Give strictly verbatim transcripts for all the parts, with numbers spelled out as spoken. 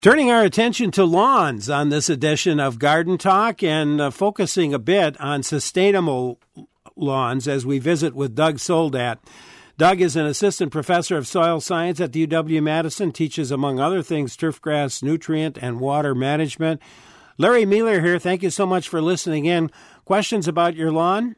Turning our attention to lawns on this edition of Garden Talk and uh, focusing a bit on sustainable lawns as we visit with Doug Soldat. Doug is an assistant professor of soil science at the U W-Madison, teaches, among other things, turfgrass, nutrient, and water management. Larry Mueller here. Thank you so much for listening in. Questions about your lawn?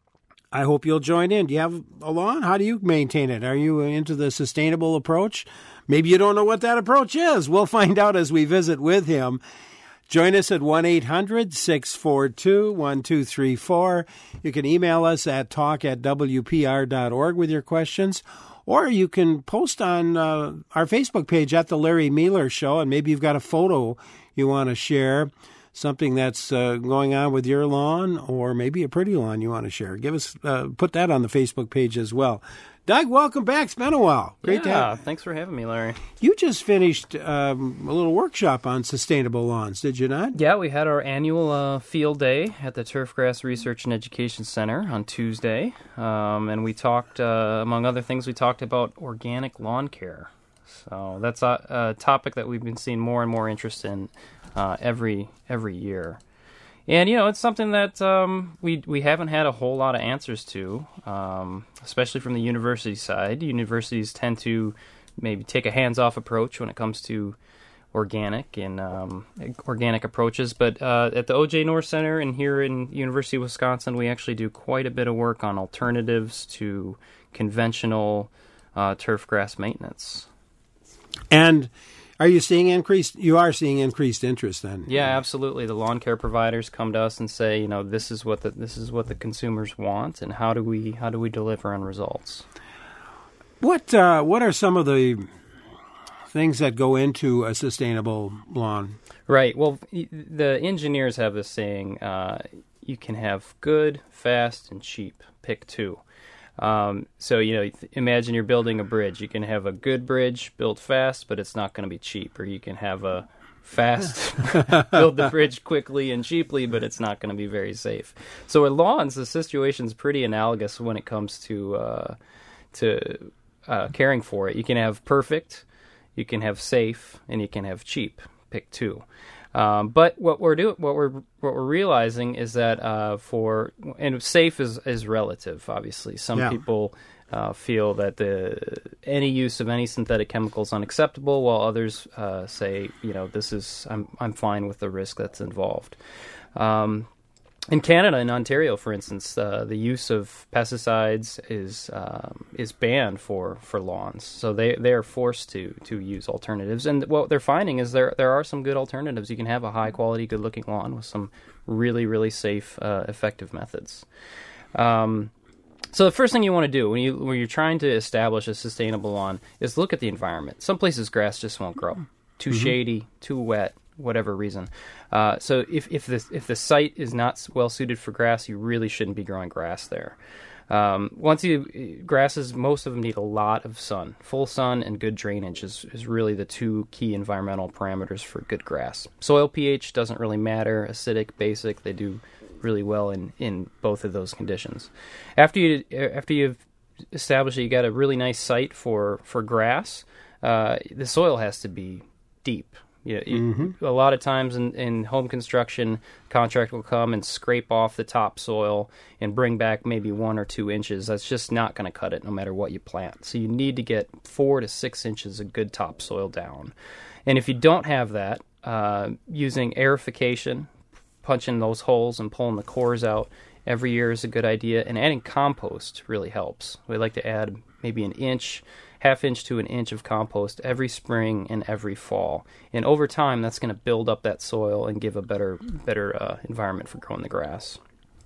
I hope you'll join in. Do you have a lawn? How do you maintain it? Are you into the sustainable approach? Maybe you don't know what that approach is. We'll find out as we visit with him. Join us at one eight hundred six four two one two three four. You can email us at talk at w p r dot org with your questions, or you can post on uh, our Facebook page at The Larry Mueller Show, and maybe you've got a photo you want to share, something that's uh, going on with your lawn, or maybe a pretty lawn you want to share. Give us, uh, put that on the Facebook page as well. Doug, welcome back. It's been a while. Great yeah, to have. Thanks for having me, Larry. You just finished um, a little workshop on sustainable lawns, did you not? Yeah, we had our annual uh, field day at the Turfgrass Research and Education Center on Tuesday, um, and we talked, uh, among other things, we talked about organic lawn care. So that's a, a topic that we've been seeing more and more interest in uh, every every year. And, you know, it's something that um, we we haven't had a whole lot of answers to, um, especially from the university side. Universities tend to maybe take a hands-off approach when it comes to organic and um, organic approaches. But uh, at the O J North Center and here in University of Wisconsin, we actually do quite a bit of work on alternatives to conventional uh, turf grass maintenance. And are you seeing increased, you are seeing increased interest then? Yeah, absolutely. The lawn care providers come to us and say, you know, this is what the, this is what the consumers want, and how do we, how do we deliver on results? What, uh, what are some of the things that go into a sustainable lawn? Right. Well, the engineers have this saying, uh, you can have good, fast, and cheap. Pick two. Um, so, you know, imagine you're building a bridge. You can have a good bridge built fast, but it's not going to be cheap. Or you can have a fast, build the bridge quickly and cheaply, but it's not going to be very safe. So with lawns, the situation's pretty analogous when it comes to uh, to uh, caring for it. You can have perfect, you can have safe, and you can have cheap. Pick two. Um, but what we're doing, what we're what we're realizing is that uh, for and safe is, is relative. Obviously, some yeah. people uh, feel that the any use of any synthetic chemical is unacceptable, while others uh, say, you know, this is I'm I'm fine with the risk that's involved. Um, in Canada, in Ontario, for instance, uh, the use of pesticides is um, is banned for, for lawns. So they, they are forced to to use alternatives. And what they're finding is there there are some good alternatives. You can have a high quality, good looking lawn with some really really safe, uh, effective methods. Um, so the first thing you want to do when you when you're trying to establish a sustainable lawn is look at the environment. Some places grass just won't grow. Too mm-hmm. shady, too wet, whatever reason. Uh, so if if the if the site is not well suited for grass, you really shouldn't be growing grass there. Um, once you grasses, most of them need a lot of sun. Full sun and good drainage is, is really the two key environmental parameters for good grass. Soil pH doesn't really matter. Acidic, basic, they do really well in, in both of those conditions. After you after you've established that you got a really nice site for for grass, uh, the soil has to be deep. Yeah, mm-hmm. A lot of times in, in home construction, contractor will come and scrape off the topsoil and bring back maybe one or two inches. That's just not going to cut it no matter what you plant. So you need to get four to six inches of good topsoil down. And if you don't have that, uh, using aerification, punching those holes and pulling the cores out every year is a good idea. And adding compost really helps. We like to add maybe an inch half inch to an inch of compost every spring and every fall. And over time, that's going to build up that soil and give a better better uh, environment for growing the grass.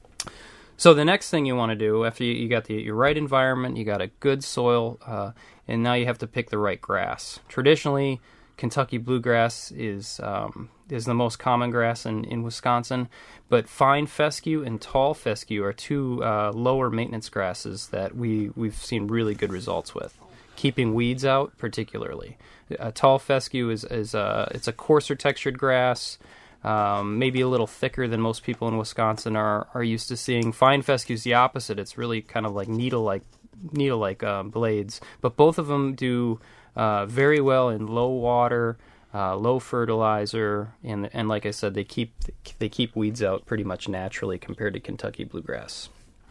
So the next thing you want to do, after you, you got the your right environment, you got a good soil, uh, and now you have to pick the right grass. Traditionally, Kentucky bluegrass is um, is the most common grass in, in Wisconsin, but fine fescue and tall fescue are two uh, lower maintenance grasses that we, we've seen really good results with. Keeping weeds out, particularly. A tall fescue is is a it's a coarser textured grass, um, maybe a little thicker than most people in Wisconsin are are used to seeing. Fine fescue is the opposite. It's really kind of like needle like needle like um, blades. But both of them do uh, very well in low water, uh, low fertilizer, and and like I said, they keep they keep weeds out pretty much naturally compared to Kentucky bluegrass.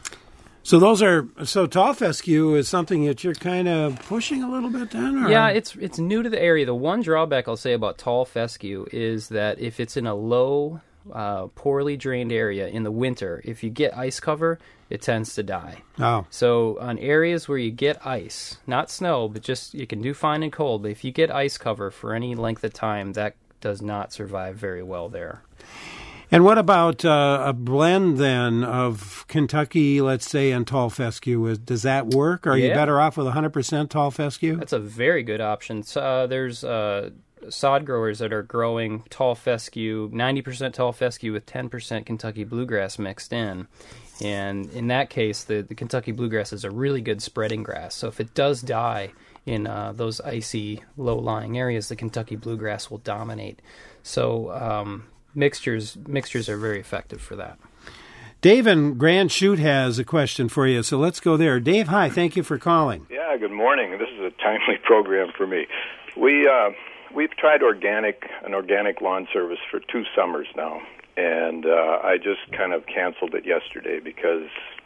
So those are so tall fescue is something that you're kind of pushing a little bit then? Or? Yeah, it's it's new to the area. The one drawback I'll say about tall fescue is that if it's in a low, uh, poorly drained area in the winter, if you get ice cover, it tends to die. Oh. So on areas where you get ice, not snow, but just you can do fine and cold, but if you get ice cover for any length of time, that does not survive very well there. And what about uh, a blend then of Kentucky, let's say, and tall fescue? Is, does that work? Are yeah. you better off with one hundred percent tall fescue? That's a very good option. Uh, there's uh, sod growers that are growing tall fescue, ninety percent tall fescue with ten percent Kentucky bluegrass mixed in. And in that case, the, the Kentucky bluegrass is a really good spreading grass. So if it does die in uh, those icy, low-lying areas, the Kentucky bluegrass will dominate. So... Um, Mixtures mixtures are very effective for that. Dave in Grand Chute has a question for you, so let's go there. Dave, hi, thank you for calling. Yeah, good morning. This is a timely program for me. We, uh, we've tried organic an organic lawn service for two summers now, and uh, I just kind of canceled it yesterday because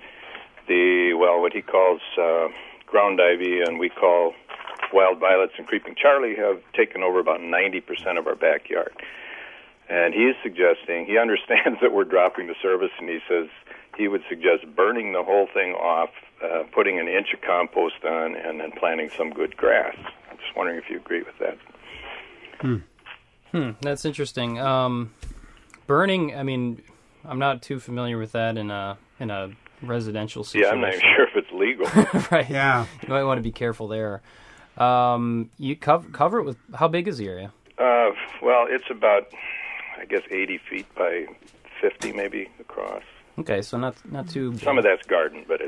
the, well, what he calls uh, ground ivy and we call wild violets and creeping Charlie have taken over about ninety percent of our backyard. And he's suggesting, he understands that we're dropping the service, and he says he would suggest burning the whole thing off, uh, putting an inch of compost on, and then planting some good grass. I'm just wondering if you agree with that. Hmm. Hmm. That's interesting. Um, burning, I mean, I'm not too familiar with that in a in a residential situation. Yeah, I'm not even sure if it's legal. Right. Yeah. You might want to be careful there. Um, you cover, cover it with, how big is the area? Uh, well, it's about... I guess eighty feet by fifty maybe across. Okay, so not not too big. Some of that's garden, but it's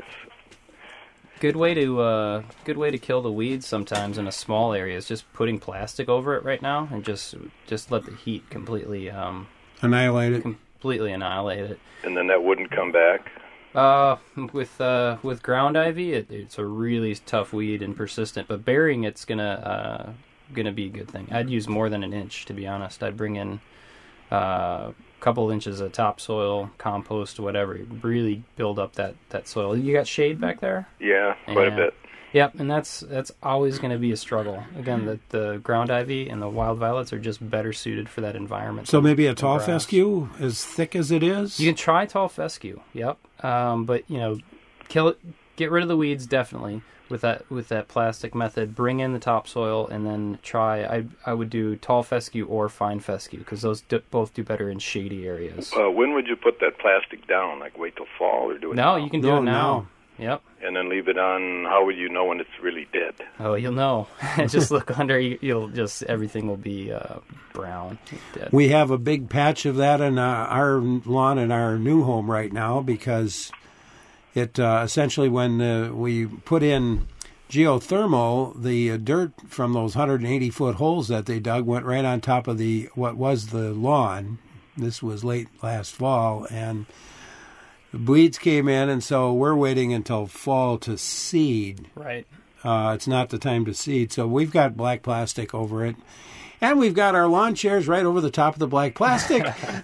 good way to uh, good way to kill the weeds sometimes in a small area is just putting plastic over it right now and just just let the heat completely um, annihilate it. Completely annihilate it. And then that wouldn't come back. Uh, with uh, with ground ivy, it, it's a really tough weed and persistent. But burying it's gonna uh, gonna be a good thing. I'd use more than an inch, to be honest. I'd bring in a uh, couple inches of topsoil, compost, whatever. Really build up that, that soil. You got shade back there? Yeah, quite and, a bit. Yep, and that's that's always going to be a struggle. Again, the, the ground ivy and the wild violets are just better suited for that environment. So maybe a tall fescue, as thick as it is? You can try tall fescue, yep. Um, but, you know, kill it, get rid of the weeds, definitely. With that with that plastic method, bring in the topsoil, and then try. I I would do tall fescue or fine fescue because those do, both do better in shady areas. Uh, when would you put that plastic down? Like wait till fall or do it no, now? You can do no, it now. now. Yep. And then leave it on. How would you know when it's really dead? Oh, you'll know. Just look under. You'll just everything will be uh, brown. Dead. We have a big patch of that in uh, our lawn in our new home right now because it uh, essentially when uh, we put in geothermal, the uh, dirt from those one hundred eighty foot holes that they dug went right on top of the what was the lawn. This was late last fall, and the weeds came in, and so we're waiting until fall to seed. Right. Uh, it's not the time to seed, so we've got black plastic over it. And we've got our lawn chairs right over the top of the black plastic.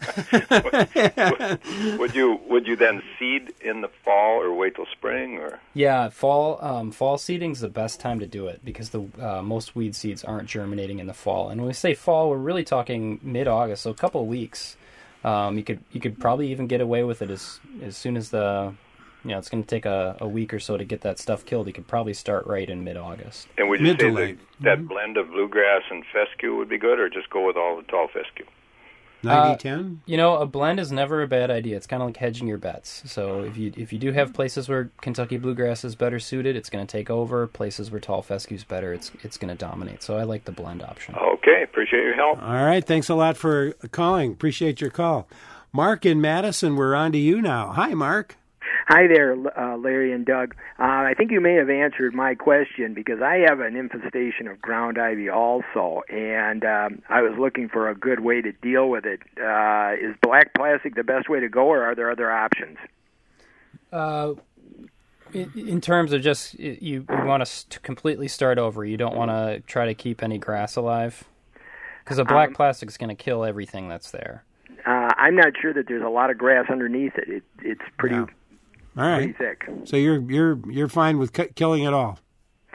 would, would you would you then seed in the fall or wait till spring or? Yeah, fall um, fall seeding is the best time to do it because the uh, most weed seeds aren't germinating in the fall. And when we say fall, we're really talking mid-August, so a couple of weeks. Um, you could you could probably even get away with it as as soon as the. You know, it's going to take a, a week or so to get that stuff killed. You could probably start right in mid-August. And would you Mid say to that, late. that Mm-hmm. blend of bluegrass and fescue would be good, or just go with all the tall fescue? ninety ten? Uh, you know, a blend is never a bad idea. It's kind of like hedging your bets. So if you if you do have places where Kentucky bluegrass is better suited, it's going to take over. Places where tall fescue is better, it's it's going to dominate. So I like the blend option. Okay, appreciate your help. All right, thanks a lot for calling. Appreciate your call. Mark in Madison, we're on to you now. Hi, Mark. Hi there, uh, Larry and Doug. Uh, I think you may have answered my question because I have an infestation of ground ivy also, and um, I was looking for a good way to deal with it. Uh, is black plastic the best way to go, or are there other options? Uh, in, in terms of just you, you want to completely start over. You don't want to try to keep any grass alive. because the black Um, plastic is going to kill everything that's there. Uh, I'm not sure that there's a lot of grass underneath it. it it's pretty, Yeah. All right. pretty thick. So you're you're you're fine with cu- killing it all.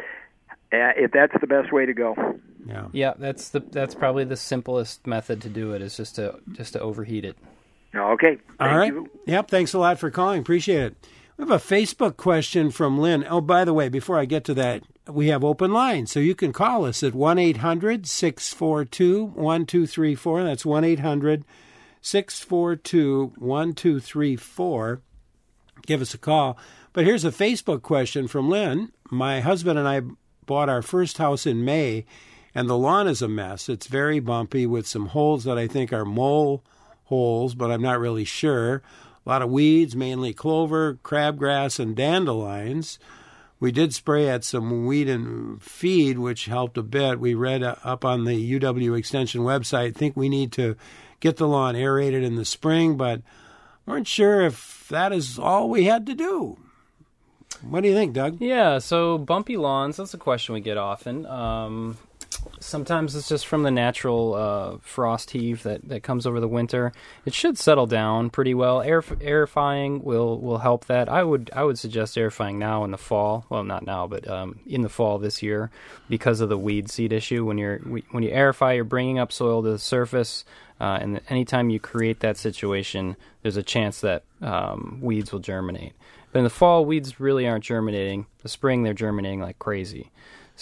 Uh, if that's the best way to go. Yeah. Yeah, that's the that's probably the simplest method to do it is just to just to overheat it. Okay. Thank All right. you. Yep. Thanks a lot for calling. Appreciate it. We have a Facebook question from Lynn. Oh, by the way, before I get to that, we have open lines, so you can call us at one eight hundred six four two one two three four. That's one eight hundred six four two one two three four. Give us a call. But here's a Facebook question from Lynn. My husband and I bought our first house in May, and the lawn is a mess. It's very bumpy with some holes that I think are mole holes, but I'm not really sure. A lot of weeds, mainly clover, crabgrass, and dandelions. We did spray at some weed and feed, which helped a bit. We read up on the U W Extension website. Think we need to get the lawn aerated in the spring, but weren't sure if that is all we had to do. What do you think, Doug? Yeah, so bumpy lawns, that's a question we get often. Um, sometimes it's just from the natural uh, frost heave that, that comes over the winter. It should settle down pretty well. Air, aerifying will, will help that. I would I would suggest aerifying now in the fall. Well, not now, but um, in the fall this year because of the weed seed issue. When you're when you aerify, you're bringing up soil to the surface. Uh, and anytime you create that situation, there's a chance that um, weeds will germinate. But in the fall, weeds really aren't germinating. The spring, they're germinating like crazy.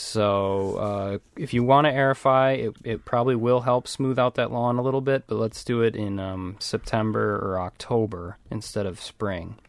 So uh, if you want to aerify, it, it probably will help smooth out that lawn a little bit, but let's do it in um, September or October instead of spring.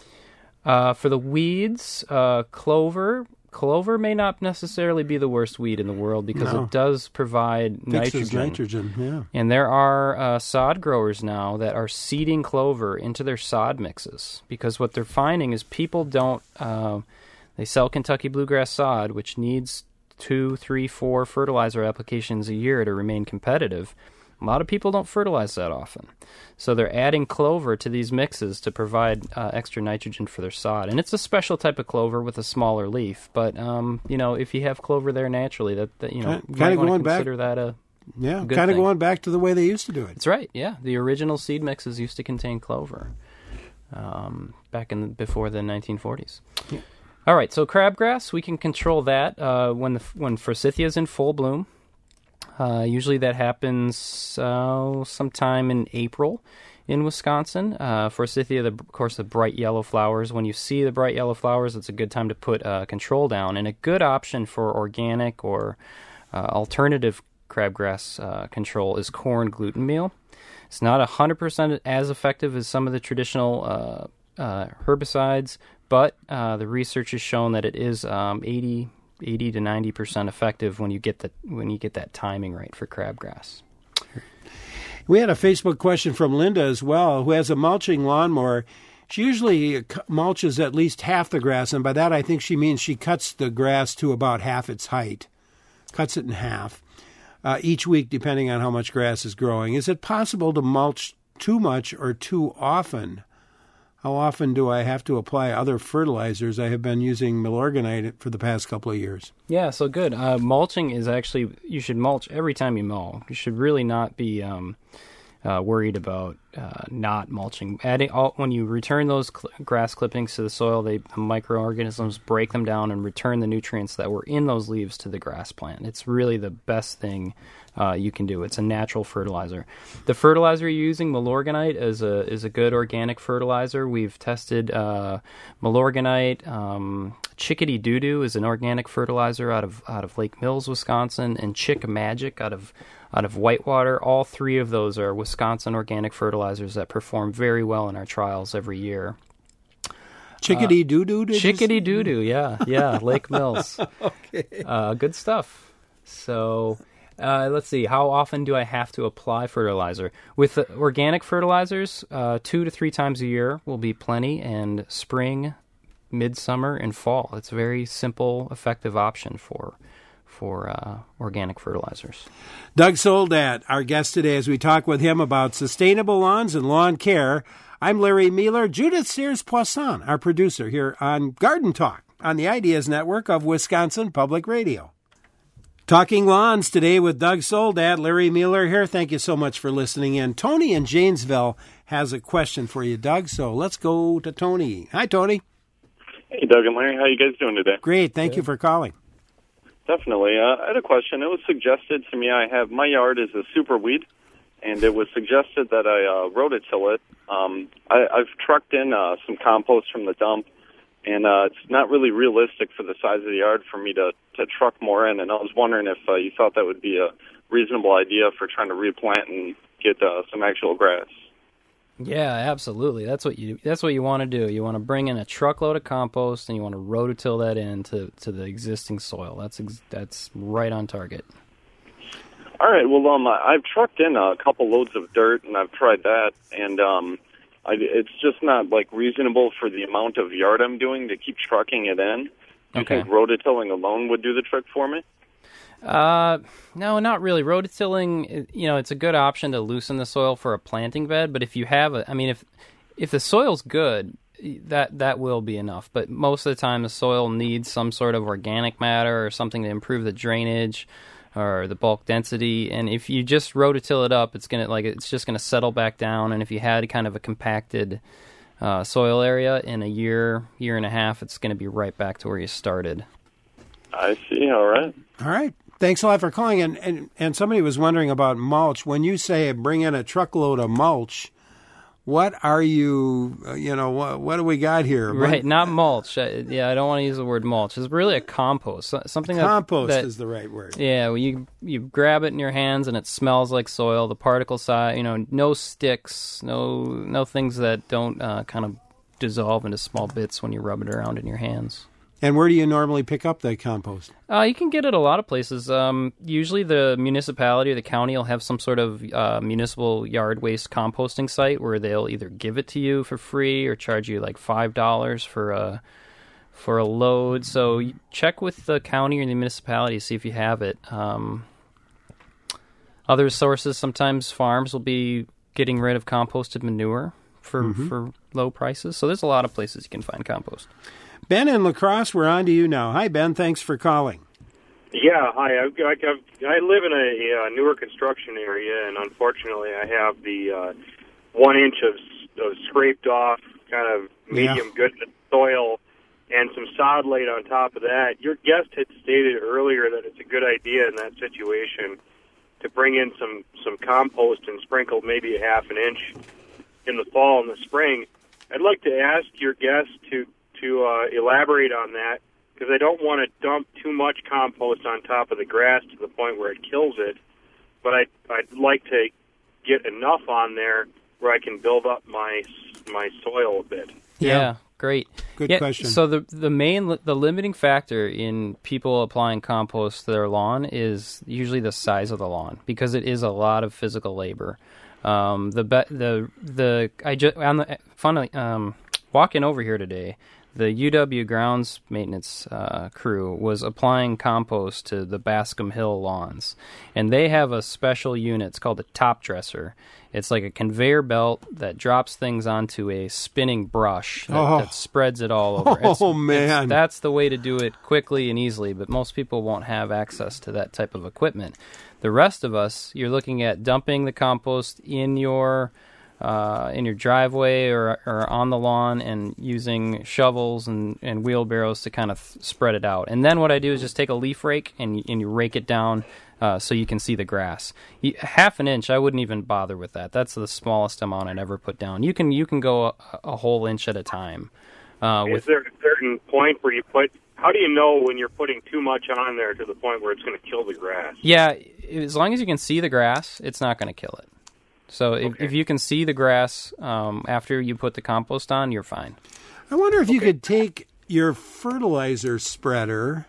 Uh, for the weeds, uh, clover... Clover may not necessarily be the worst weed in the world because No. it does provide Fixes nitrogen. nitrogen, yeah. And there are uh, sod growers now that are seeding clover into their sod mixes because what they're finding is people don't, uh, they sell Kentucky bluegrass sod, which needs two, three, four fertilizer applications a year to remain competitive. A lot of people don't fertilize that often. So they're adding clover to these mixes to provide uh, extra nitrogen for their sod. And it's a special type of clover with a smaller leaf. But, um, you know, if you have clover there naturally, that, that you know, Kind- you kinda might want to going back- consider that a Yeah, good kind of thing. going back to the way they used to do it. That's right, yeah. The original seed mixes used to contain clover um, back in the, before the nineteen forties. Yeah. All right, so crabgrass, we can control that uh, when the when forsythia is in full bloom. Uh, usually that happens uh, sometime in April in Wisconsin. Uh, forsythia, the, of course, the bright yellow flowers. When you see the bright yellow flowers, it's a good time to put uh, control down. And a good option for organic or uh, alternative crabgrass uh, control is corn gluten meal. It's not one hundred percent as effective as some of the traditional uh, uh, herbicides, but uh, the research has shown that it is um, eighty to ninety percent effective when you get the when you get that timing right for crabgrass. We had a Facebook question from Linda as well, who has a mulching lawnmower. She usually mulches at least half the grass, and by that I think she means she cuts the grass to about half its height, cuts it in half, uh, each week depending on how much grass is growing. Is it possible to mulch too much or too often? How often do I have to apply other fertilizers? I have been using Milorganite for the past couple of years. Yeah, so good. Uh, mulching is actually, you should mulch every time you mow. You should really not be um, uh, worried about uh, not mulching. Adding all, when you return those cl- grass clippings to the soil, they, the microorganisms break them down and return the nutrients that were in those leaves to the grass plant. It's really the best thing Uh, you can do. It's a natural fertilizer. The fertilizer you're using, Milorganite, is a is a good organic fertilizer. We've tested uh, Milorganite. Um, Chickadee Doo-Doo is an organic fertilizer out of out of Lake Mills, Wisconsin, and Chick Magic out of out of Whitewater. All three of those are Wisconsin organic fertilizers that perform very well in our trials every year. Chickadee Doo-Doo? did you Chickadee say? Doo-Doo, yeah, yeah, Lake Mills. Okay. Uh, good stuff. So uh, let's see. How often do I have to apply fertilizer? With uh, organic fertilizers, uh, two to three times a year will be plenty, and spring, midsummer, and fall. It's a very simple, effective option for for uh, organic fertilizers. Doug Soldat, our guest today, as we talk with him about sustainable lawns and lawn care. I'm Larry Mueller. Judith Sears-Poisson, our producer here on Garden Talk on the Ideas Network of Wisconsin Public Radio. Talking Lawns today with Doug Soldat. Larry Mueller here. Thank you so much for listening in. Tony in Janesville has a question for you, Doug, so let's go to Tony. Hi, Tony. Hey, Doug and Larry. How you guys doing today? Great. Thank yeah. you for calling. Definitely. Uh, I had a question. It was suggested to me I have, my yard is a super weed, and it was suggested that I uh, rototill it. Um, I, I've trucked in uh, some compost from the dump, and uh, it's not really realistic for the size of the yard for me to, to truck more in, and I was wondering if uh, you thought that would be a reasonable idea for trying to replant and get uh, some actual grass. Yeah, absolutely. That's what you that's what you want to do. You want to bring in a truckload of compost, and you want to rototill that into to the existing soil. That's ex- that's right on target. All right. Well, um, I've trucked in a couple loads of dirt, and I've tried that, and um, I, it's just not like reasonable for the amount of yard I'm doing to keep trucking it in. Do you Okay. think rototilling alone would do the trick for me? Uh, no, not really. Rototilling, you know, it's a good option to loosen the soil for a planting bed. But if you have a, I mean, if if the soil's good, that that will be enough. But most of the time, the soil needs some sort of organic matter or something to improve the drainage or the bulk density. And if you just rototill it up, it's gonna like it's just gonna settle back down. And if you had kind of a compacted uh, soil area in a year, year and a half, it's gonna be right back to where you started. I see. All right. All right. Thanks a lot for calling. And, and, and somebody was wondering about mulch. When you say bring in a truckload of mulch, what are you, uh, you know, what, what do we got here? Right, what, not mulch. I, yeah, I don't want to use the word mulch. It's really a compost. Something compost that, is the right word. Yeah, well, you you grab it in your hands and it smells like soil. The particle size, you know, no sticks, no no things that don't uh, kind of dissolve into small bits when you rub it around in your hands. And where do you normally pick up the compost? Uh, you can get it a lot of places. Um, usually the municipality or the county will have some sort of uh, municipal yard waste composting site where they'll either give it to you for free or charge you like five dollars for a, for a load. So you check with the county or the municipality to see if you have it. Um, other sources, sometimes farms will be getting rid of composted manure for, mm-hmm. for low prices. So there's a lot of places you can find compost. Ben in La Crosse, we're on to you now. Hi, Ben. Thanks for calling. Yeah, hi. I, I, I live in a, a newer construction area, and unfortunately I have the uh, one inch of, of scraped off kind of medium yeah. good soil and some sod laid on top of that. Your guest had stated earlier that it's a good idea in that situation to bring in some, some compost and sprinkle maybe a half an inch in the fall and the spring. I'd like to ask your guest to to uh, elaborate on that, because I don't want to dump too much compost on top of the grass to the point where it kills it, but I, I'd like to get enough on there where I can build up my my soil a bit. Yeah, yeah great. Good yeah, question. So the the main, the limiting factor in people applying compost to their lawn is usually the size of the lawn, because it is a lot of physical labor. Um, the, the, the, I just, on the, funnily, um, walking over here today, the U W grounds maintenance uh, crew was applying compost to the Bascom Hill lawns, and they have a special unit. It's called a top dresser. It's like a conveyor belt that drops things onto a spinning brush that, oh. that spreads it all over. It's, oh, man. It's, that's the way to do it quickly and easily, but most people won't have access to that type of equipment. The rest of us, you're looking at dumping the compost in your Uh, in your driveway or, or on the lawn and using shovels and, and wheelbarrows to kind of th- spread it out. And then what I do is just take a leaf rake and, and you rake it down uh, so you can see the grass. You, half an inch, I wouldn't even bother with that. That's the smallest amount I'd ever put down. You can you can go a, a whole inch at a time. Uh, is with, there a certain point where you put, how do you know when you're putting too much on there to the point where it's going to kill the grass? Yeah, as long as you can see the grass, it's not going to kill it. So if, okay. if you can see the grass um, after you put the compost on, you're fine. I wonder if okay. you could take your fertilizer spreader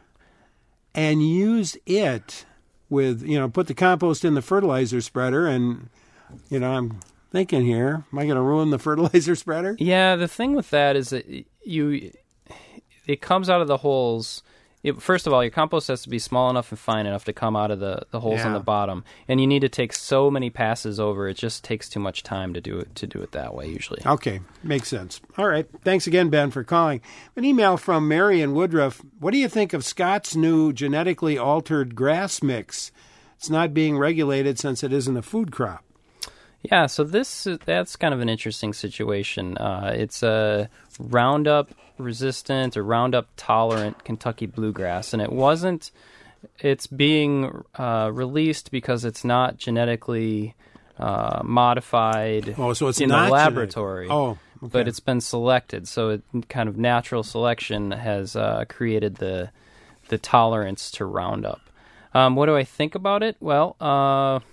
and use it with, you know, put the compost in the fertilizer spreader and, you know, I'm thinking here, am I going to ruin the fertilizer spreader? Yeah, the thing with that is that you, it comes out of the holes it, first of all, your compost has to be small enough and fine enough to come out of the, the holes Yeah. on the bottom, and you need to take so many passes over. It just takes too much time to do it to do it that way usually. Okay, makes sense. All right. Thanks again, Ben, for calling. An email from Mary in Woodruff. What do you think of Scott's new genetically altered grass mix? It's not being regulated since it isn't a food crop. Yeah, so this that's kind of an interesting situation. Uh, it's a Roundup resistant or Roundup tolerant Kentucky bluegrass, and it wasn't. It's being uh, released because it's not genetically uh, modified. Oh, so it's in not the laboratory. genetic. Oh, okay. But it's been selected, so it kind of natural selection has uh, created the the tolerance to Roundup. Um, what do I think about it? Well. Uh,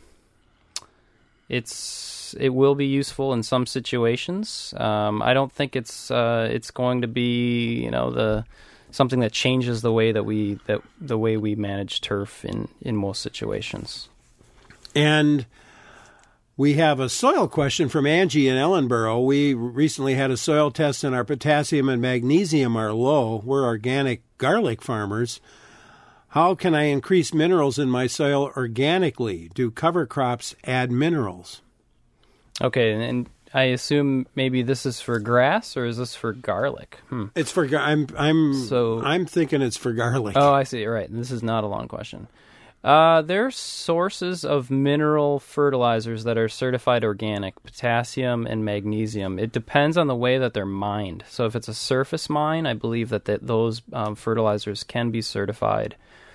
It's it will be useful in some situations. Um, I don't think it's uh, it's going to be you know the something that changes the way that we that the way we manage turf in, in most situations. And we have a soil question from Angie in Ellenboro. We recently had a soil test and our potassium and magnesium are low. We're organic garlic farmers. How can I increase minerals in my soil organically? Do cover crops add minerals? Okay, and, and I assume maybe this is for grass or is this for garlic? Hmm. It's for gar- I'm I'm So- I'm thinking it's for garlic. Oh, I see. Right. This is not a long question. Uh, there are sources of mineral fertilizers that are certified organic, potassium and magnesium. It depends on the way that they're mined. So if it's a surface mine, I believe that the, those um, fertilizers can be certified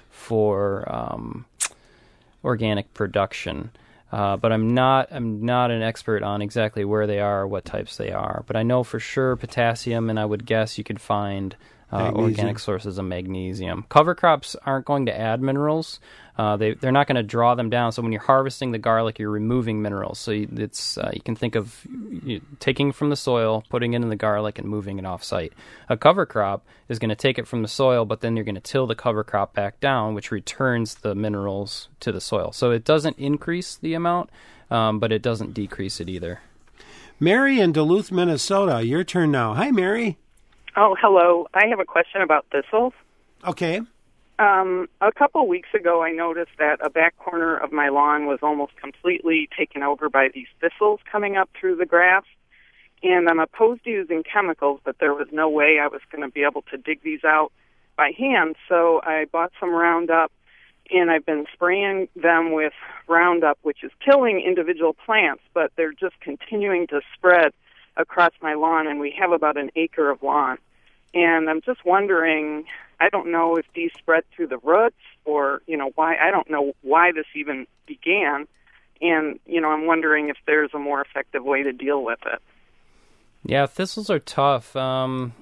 for um, organic production. Uh, but I'm not I'm not an expert on exactly where they are or what types they are. But I know for sure potassium, and I would guess you could find uh, organic sources of magnesium. Cover crops aren't going to add minerals. Uh, they they're not going to draw them down. So when you're harvesting the garlic, you're removing minerals. So you, it's uh, you can think of you, taking from the soil, putting it in the garlic, and moving it off site. A cover crop is going to take it from the soil, but then you're going to till the cover crop back down, which returns the minerals to the soil. So it doesn't increase the amount, um, but it doesn't decrease it either. Mary in Duluth, Minnesota. Your turn now. Hi, Mary. Oh, hello. I have a question about thistles. Okay. Um, a couple weeks ago, I noticed that a back corner of my lawn was almost completely taken over by these thistles coming up through the grass. And I'm opposed to using chemicals, but there was no way I was going to be able to dig these out by hand. So I bought some Roundup, and I've been spraying them with Roundup, which is killing individual plants, but they're just continuing to spread across my lawn, and we have about an acre of lawn. And I'm just wondering, I don't know if these spread through the roots or, you know, why, I don't know why this even began. And, you know, I'm wondering if there's a more effective way to deal with it. Yeah, thistles are tough. Um,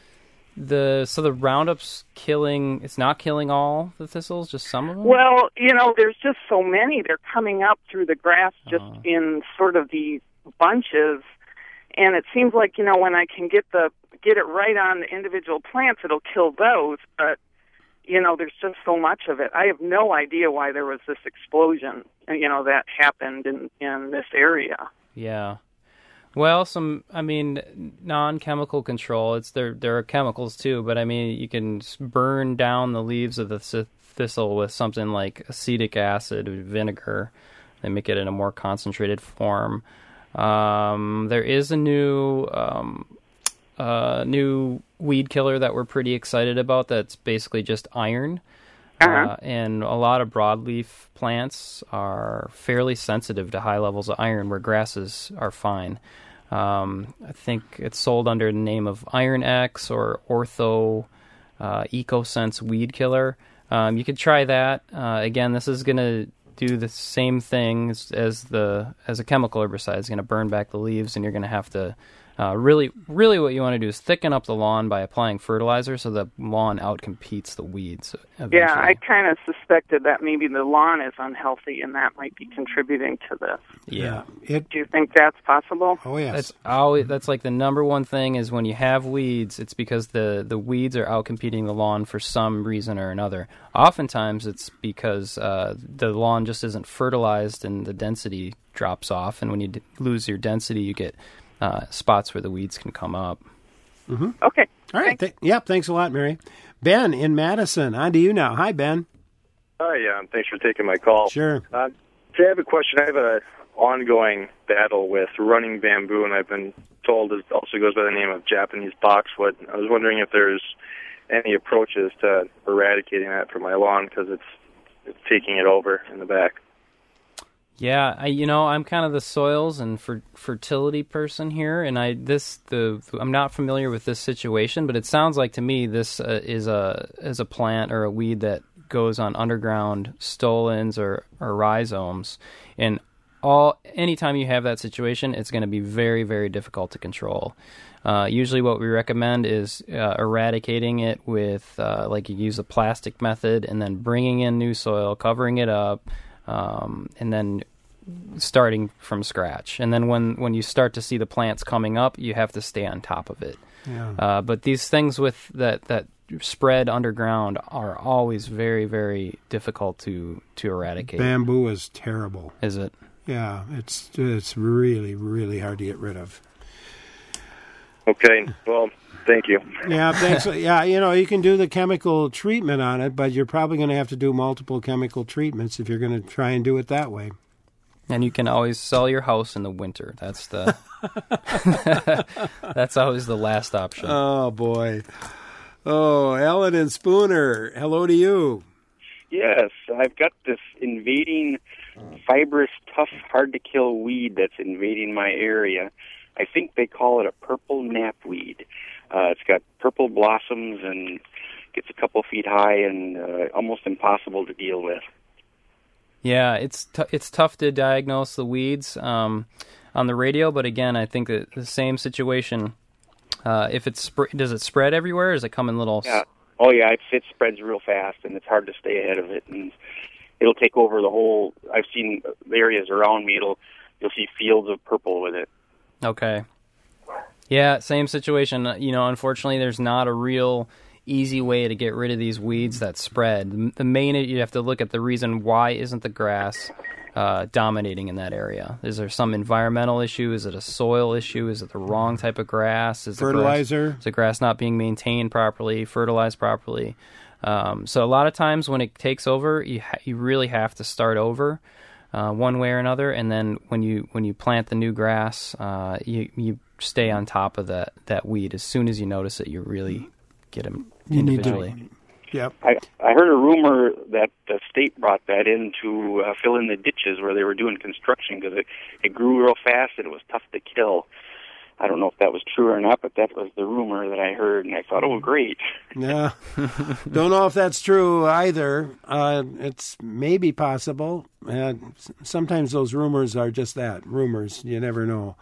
the so the Roundup's killing, it's not killing all the thistles, just some of them? Well, you know, there's just so many. They're coming up through the grass just Uh-huh. in sort of these bunches. And it seems like, you know, when I can get the get it right on the individual plants, it'll kill those. But, you know, there's just so much of it. I have no idea why there was this explosion, you know, that happened in, in this area. Yeah. Well, some, I mean, non-chemical control, it's there there are chemicals too, but I mean, you can s- burn down the leaves of the th- thistle with something like acetic acid or vinegar. They make it in a more concentrated form. Um, there is a new um, uh, new weed killer that we're pretty excited about that's basically just iron. Uh-huh. Uh, and a lot of broadleaf plants are fairly sensitive to high levels of iron, where grasses are fine. Um, I think it's sold under the name of Iron X or Ortho uh, EcoSense Weed Killer. Um, you could try that. Uh, again, this is going to do the same thing as, as the as a chemical herbicide. It's going to burn back the leaves, and you're going to have to Uh, really, really what you want to do is thicken up the lawn by applying fertilizer so the lawn outcompetes the weeds eventually. Yeah, I kind of suspected that maybe the lawn is unhealthy and that might be contributing to this. Yeah. It, Do you think that's possible? oh, yes. That's always, that's like the number one thing is when you have weeds, it's because the, the weeds are outcompeting the lawn for some reason or another. Oftentimes it's because uh, the lawn just isn't fertilized and the density drops off, and when you d- lose your density, you get uh, spots where the weeds can come up. Mm-hmm. Okay. All right. Th- yep. Thanks a lot, Mary. Ben in Madison, on to you now. Hi, Ben. Hi, um, thanks for taking my call. Sure. Uh, today I have a question. I have a ongoing battle with running bamboo, and I've been told it also goes by the name of Japanese boxwood. I was wondering if there's any approaches to eradicating that from my lawn, because it's, it's taking it over in the back. Yeah, I, you know, I'm kind of the soils and fer- fertility person here, and I this the I'm not familiar with this situation, but it sounds like to me this uh, is a is a plant or a weed that goes on underground stolons or, or rhizomes, and all anytime you have that situation, it's going to be very, very difficult to control. Uh, usually what we recommend is uh, eradicating it with, uh, like you use a plastic method and then bringing in new soil, covering it up, um, and then starting from scratch. And then when, when you start to see the plants coming up, you have to stay on top of it. Yeah. Uh, but these things with that, that spread underground are always very, very difficult to, to eradicate. Bamboo is terrible. Is it? Yeah, it's it's really, really hard to get rid of. Okay, well, thank you. Yeah, thanks. Yeah, you know, you can do the chemical treatment on it, but you're probably going to have to do multiple chemical treatments if you're going to try and do it that way. And you can always sell your house in the winter. That's the that's always the last option. Oh, boy. Oh, Ellen and Spooner, hello to you. Yes, I've got this invading fibrous, tough, hard-to-kill weed that's invading my area. I think they call it a purple knapweed. Uh, it's got purple blossoms and gets a couple feet high and uh, almost impossible to deal with. Yeah, it's t- it's tough to diagnose the weeds um, on the radio, but again, I think that the same situation. Uh, if it's sp- does it spread everywhere? Or does it come in little? Yeah. Oh yeah, it, it spreads real fast, and it's hard to stay ahead of it, and it'll take over the whole. I've seen the areas around me. It'll you'll see fields of purple with it. Okay. Yeah, same situation. You know, unfortunately, there's not a real easy way to get rid of these weeds that spread. The main, you have to look at the reason why isn't the grass uh, dominating in that area. Is there some environmental issue? Is it a soil issue? Is it the wrong type of grass? Is Fertilizer? The grass, is the grass not being maintained properly, fertilized properly? Um, so a lot of times when it takes over, you ha- you really have to start over. Uh, one way or another, and then when you when you plant the new grass, uh, you you stay on top of that, that weed. As soon as you notice it, you really get them individually. You need to, yep. I I heard a rumor that the state brought that in to uh, fill in the ditches where they were doing construction because it it grew real fast and it was tough to kill. I don't know if that was true or not, but that was the rumor that I heard, and I thought, oh, great. Yeah. Don't know if that's true either. Uh, it's maybe possible. Uh, sometimes those rumors are just that, rumors. You never know.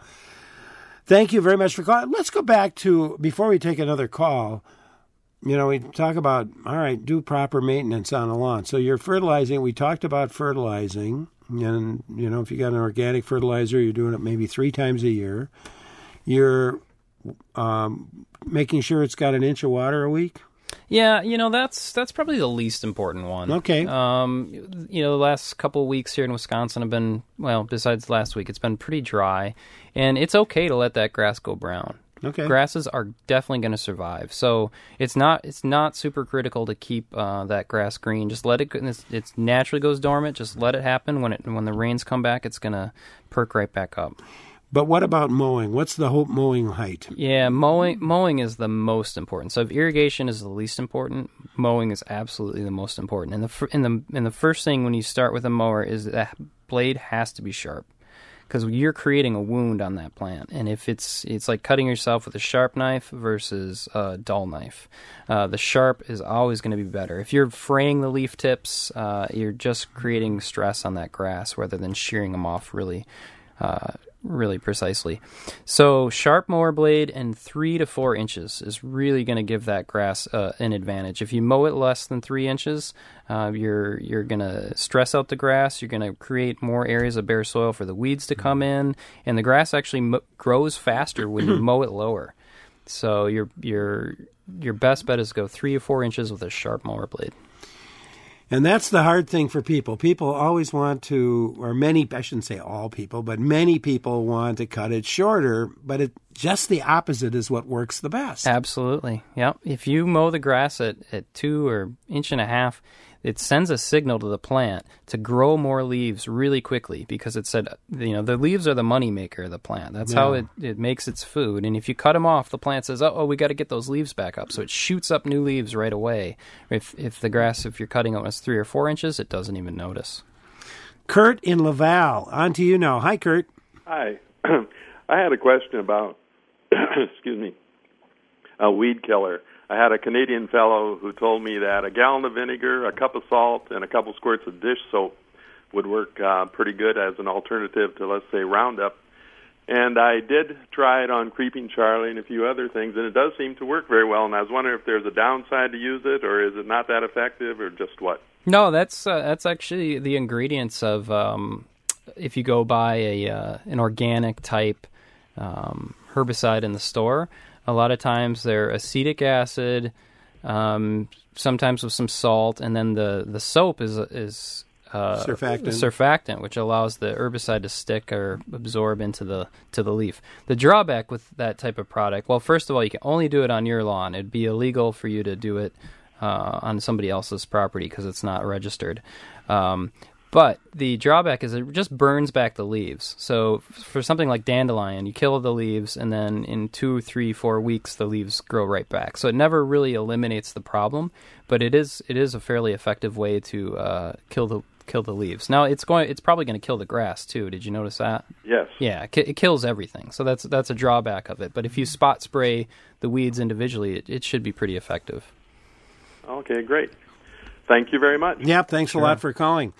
Thank you very much for calling. Let's go back to, before we take another call, you know, we talk about, all right, do proper maintenance on a lawn. So you're fertilizing. We talked about fertilizing. And, you know, if you got an organic fertilizer, you're doing it maybe three times a year. You're um, making sure it's got an inch of water a week? Yeah, you know, that's that's probably the least important one. Okay. Um, you know, the last couple of weeks here in Wisconsin have been, well, besides last week, it's been pretty dry. And it's okay to let that grass go brown. Okay. Grasses are definitely going to survive. So it's not it's not super critical to keep uh, that grass green. Just let it, it's, it naturally goes dormant. Just let it happen. When it when the rains come back, it's going to perk right back up. But what about mowing? What's the hope mowing height? Yeah, mowing mowing is the most important. So if irrigation is the least important, mowing is absolutely the most important. And the in the in the first thing when you start with a mower is that blade has to be sharp, because you're creating a wound on that plant. And if it's it's like cutting yourself with a sharp knife versus a dull knife. Uh, the sharp is always going to be better. If you're fraying the leaf tips, uh, you're just creating stress on that grass rather than shearing them off really. Uh, really precisely. So sharp mower blade and three to four inches is really going to give that grass uh, an advantage. If you mow it less than three inches, uh, you're you're going to stress out the grass. You're going to create more areas of bare soil for the weeds to come in, and the grass actually mo- grows faster when you mow it lower. So your your your best bet is to go three or four inches with a sharp mower blade. And that's the hard thing for people. People always want to, or many, I shouldn't say all people, but many people want to cut it shorter, but it just the opposite is what works the best. Absolutely. Yep. If you mow the grass at, at two or inch and a half, it sends a signal to the plant to grow more leaves really quickly because it said, you know, the leaves are the money maker of the plant. That's yeah. how it, it makes its food. And if you cut them off, the plant says, oh, oh we got to get those leaves back up. So it shoots up new leaves right away. If if the grass, if you're cutting it when it's three or four inches, it doesn't even notice. Kurt in Laval, on to you now. Hi, Kurt. Hi. I had a question about, excuse me, a weed killer. I had a Canadian fellow who told me that a gallon of vinegar, a cup of salt, and a couple squirts of dish soap would work uh, pretty good as an alternative to, let's say, Roundup. And I did try it on Creeping Charlie and a few other things, and it does seem to work very well. And I was wondering if there's a downside to use it, or is it not that effective, or just what? No, that's uh, that's actually the ingredients of um, if you go buy a uh, an organic type um, herbicide in the store. A lot of times they're acetic acid, um, sometimes with some salt, and then the, the soap is is uh, surfactant. surfactant, which allows the herbicide to stick or absorb into the to the leaf. The drawback with that type of product, well, first of all, you can only do it on your lawn. It'd be illegal for you to do it uh, on somebody else's property because it's not registered. Um, But the drawback is it just burns back the leaves. So for something like dandelion, you kill the leaves, and then in two, three, four weeks, the leaves grow right back. So it never really eliminates the problem, but it is it is a fairly effective way to uh, kill the kill the leaves. Now it's going it's probably going to kill the grass too. Did you notice that? Yes. Yeah, it, it kills everything. So that's that's a drawback of it. But if you spot spray the weeds individually, it, it should be pretty effective. Okay, great. Thank you very much. Yep, thanks sure. a lot for calling.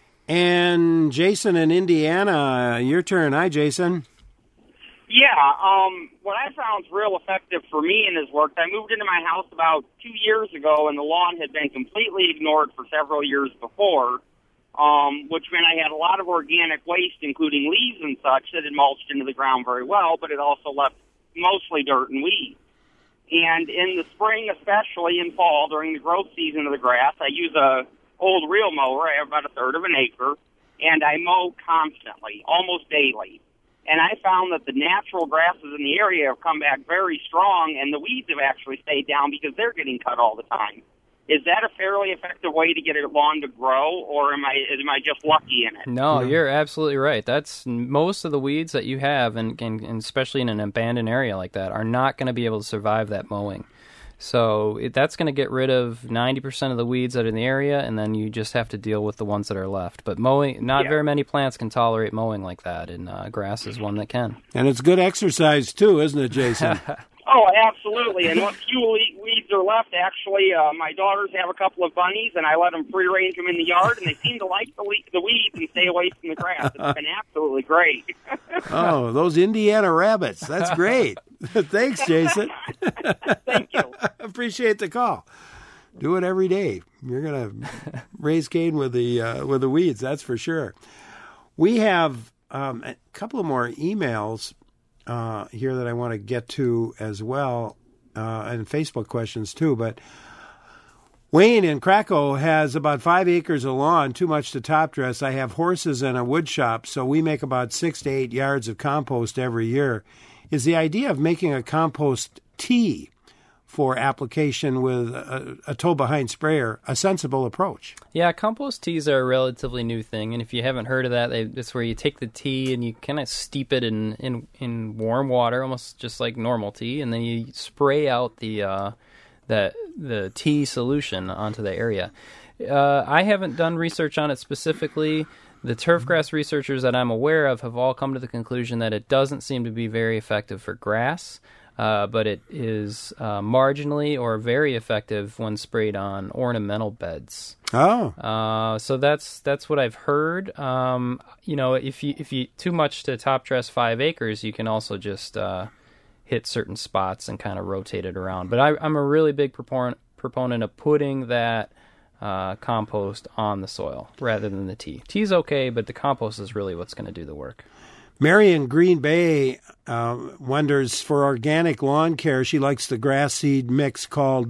And Jason in Indiana, your turn. Hi, Jason. Yeah, um, what I found real effective for me and has worked, I moved into my house about two years ago, and the lawn had been completely ignored for several years before, um, which meant I had a lot of organic waste, including leaves and such, that had mulched into the ground very well, but it also left mostly dirt and weeds. And in the spring, especially in fall, during the growth season of the grass, I use a old reel mower. I have about a third of an acre, and I mow constantly, almost daily. And I found that the natural grasses in the area have come back very strong, and the weeds have actually stayed down because they're getting cut all the time. Is that a fairly effective way to get a lawn to grow, or am I am I just lucky in it? No, you're absolutely right. That's most of the weeds that you have, and, and, and especially in an abandoned area like that, are not going to be able to survive that mowing. So it, that's going to get rid of ninety percent of the weeds that are in the area, and then you just have to deal with the ones that are left. But mowing, not yeah. very many plants can tolerate mowing like that, and uh, grass is one that can. And it's good exercise, too, isn't it, Jason? Oh, absolutely. And what few weeds are left, actually, uh, my daughters have a couple of bunnies, and I let them free-range them in the yard, and they seem to like the, le- the weeds and stay away from the grass. It's been absolutely great. Oh, those Indiana rabbits. That's great. Thanks, Jason. Thank you. Appreciate the call. Do it every day. You're going to raise Cain with the uh, with the weeds, that's for sure. We have um, a couple of more emails uh, here that I want to get to as well, uh, and Facebook questions too. But Wayne in Krakow has about five acres of lawn, too much to top dress. I have horses and a wood shop, so we make about six to eight yards of compost every year. Is the idea of making a compost tea for application with a, a toe-behind sprayer a sensible approach? Yeah, compost teas are a relatively new thing, and if you haven't heard of that, they, it's where you take the tea and you kind of steep it in, in, in warm water, almost just like normal tea, and then you spray out the uh, the, the tea solution onto the area. Uh, I haven't done research on it specifically. The turfgrass researchers that I'm aware of have all come to the conclusion that it doesn't seem to be very effective for grass, uh, but it is uh, marginally or very effective when sprayed on ornamental beds. Oh, uh, so that's that's what I've heard. Um, you know, if you if you too much to top dress five acres, you can also just uh, hit certain spots and kind of rotate it around. But I, I'm a really big proponent proponent of putting that Uh, compost on the soil rather than the tea. Tea's okay, but the compost is really what's going to do the work. Mary in Green Bay uh, wonders, for organic lawn care, she likes the grass seed mix called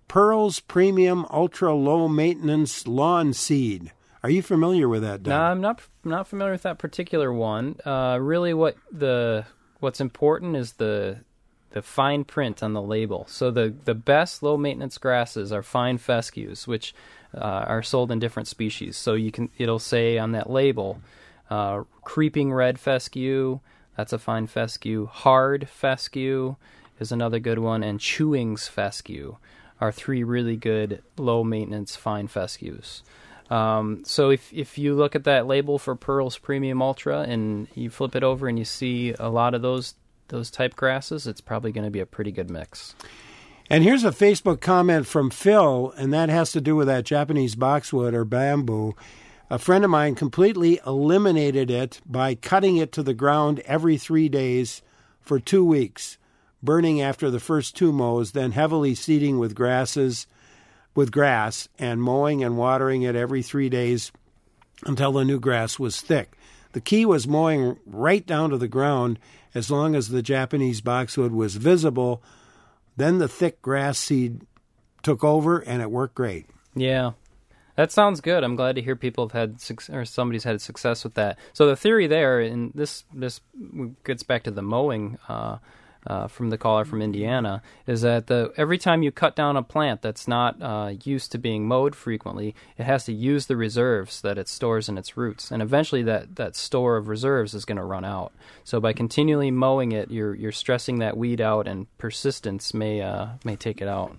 Pearls Premium Ultra Low Maintenance Lawn Seed. Are you familiar with that, Doug? No, I'm not not familiar with that particular one. Uh, really, what the what's important is the the fine print on the label. So the, the best low maintenance grasses are fine fescues, which uh, are sold in different species. So you can it'll say on that label, uh, creeping red fescue. That's a fine fescue. Hard fescue is another good one, and Chewings fescue are three really good low maintenance fine fescues. Um, so if if you look at that label for Pearls Premium Ultra and you flip it over and you see a lot of those those type grasses, it's probably going to be a pretty good mix. And here's a Facebook comment from Phil, and that has to do with that Japanese boxwood or bamboo. A friend of mine completely eliminated it by cutting it to the ground every three days for two weeks, burning after the first two mows, then heavily seeding with grasses, with grass, and mowing and watering it every three days until the new grass was thick. The key was mowing right down to the ground as long as the Japanese boxwood was visible. Then the thick grass seed took over, and it worked great. Yeah. That sounds good. I'm glad to hear people have had success, or somebody's had success with that. So the theory there, and this this gets back to the mowing uh, uh, from the caller from Indiana, is that the every time you cut down a plant that's not uh, used to being mowed frequently, it has to use the reserves that it stores in its roots, and eventually that, that store of reserves is going to run out. So by continually mowing it, you're you're stressing that weed out, and persistence may uh, may take it out.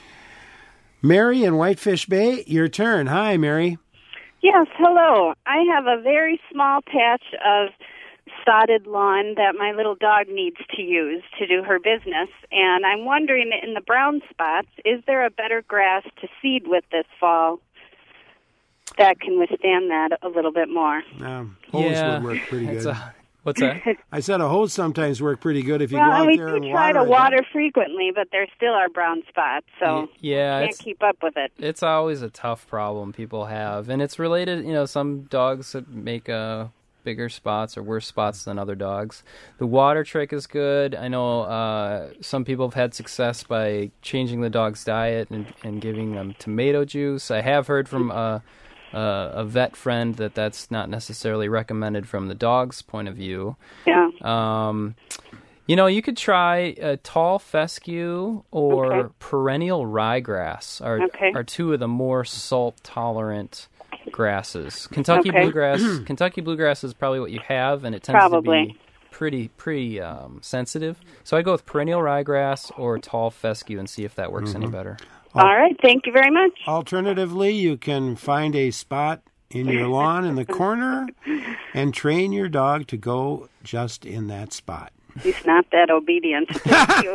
Mary in Whitefish Bay, your turn. Hi, Mary. Yes, hello. I have a very small patch of sodded lawn that my little dog needs to use to do her business, and I'm wondering, in the brown spots, is there a better grass to seed with this fall that can withstand that a little bit more? Um, hose yeah, would work pretty good. A, what's that? I said a hose sometimes work pretty good if you well, go out we there do and try water to it. water frequently, but there still are brown spots, so yeah, can't keep up with it. It's always a tough problem people have, and it's related. You know, some dogs make uh, bigger spots or worse spots than other dogs. The water trick is good. I know uh, some people have had success by changing the dog's diet and, and giving them tomato juice. I have heard from uh, uh, a vet friend that that's not necessarily recommended from the dog's point of view. Yeah. Um, you know, you could try a tall fescue or Okay. perennial ryegrass are Okay. are two of the more salt tolerant grasses. Kentucky Okay. bluegrass, Kentucky bluegrass is probably what you have, and it tends Probably. to be pretty pretty um, sensitive. So I go with perennial ryegrass or tall fescue and see if that works any better. All right, thank you very much. Alternatively, you can find a spot in your lawn in the corner and train your dog to go just in that spot. He's not that obedient. Thank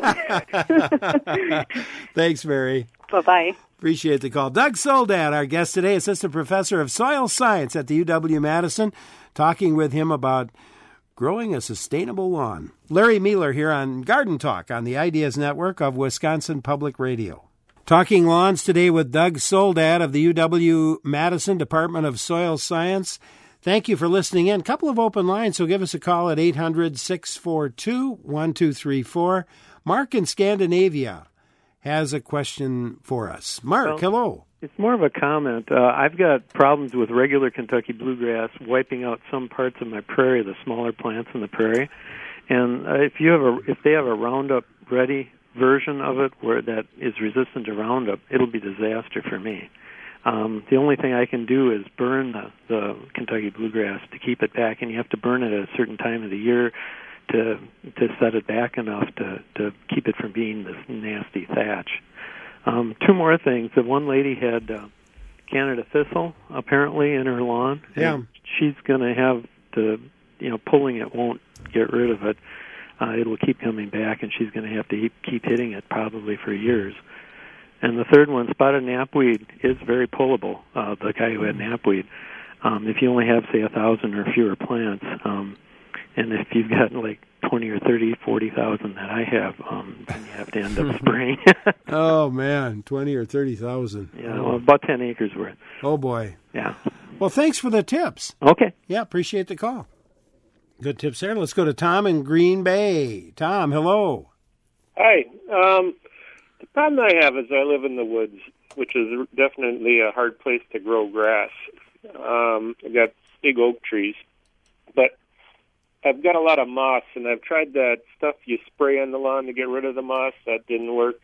you. Thanks, Mary. Bye-bye. Appreciate the call. Doug Soldat, our guest today, Assistant Professor of Soil Science at the U W-Madison, talking with him about growing a sustainable lawn. Larry Mueller here on Garden Talk on the Ideas Network of Wisconsin Public Radio. Talking lawns today with Doug Soldat of the U W-Madison Department of Soil Science. Thank you for listening in. A couple of open lines, so give us a call at eight hundred, six four two, one two three four. Mark in Scandinavia has a question for us. Mark, well, hello. It's more of a comment. Uh, I've got problems with regular Kentucky bluegrass wiping out some parts of my prairie, the smaller plants in the prairie. And uh, if you have a, if they have a Roundup Ready version of it where that is resistant to Roundup, it'll be disaster for me. Um, the only thing I can do is burn the, the Kentucky bluegrass to keep it back, and you have to burn it at a certain time of the year to to set it back enough to, to keep it from being this nasty thatch. Um, two more things. The one lady had uh, Canada thistle apparently in her lawn. Yeah. She's going to have to, you know, pulling it won't get rid of it. Uh, it'll keep coming back, and she's going to have to keep, keep hitting it probably for years. And the third one, spotted knapweed, is very pullable, uh, the guy who had knapweed. Um, if you only have, say, a thousand or fewer plants, um, and if you've got like twenty or thirty, forty thousand that I have, um, then you have to end up spraying. Oh, man, twenty or thirty thousand. Yeah, well, about ten acres worth. Oh, boy. Yeah. Well, thanks for the tips. Okay. Yeah, appreciate the call. Good tips there. Let's go to Tom in Green Bay. Tom, hello. Hi. Um, The problem I have is I live in the woods, which is definitely a hard place to grow grass. Um, I've got big oak trees, but I've got a lot of moss, and I've tried that stuff you spray on the lawn to get rid of the moss. That didn't work.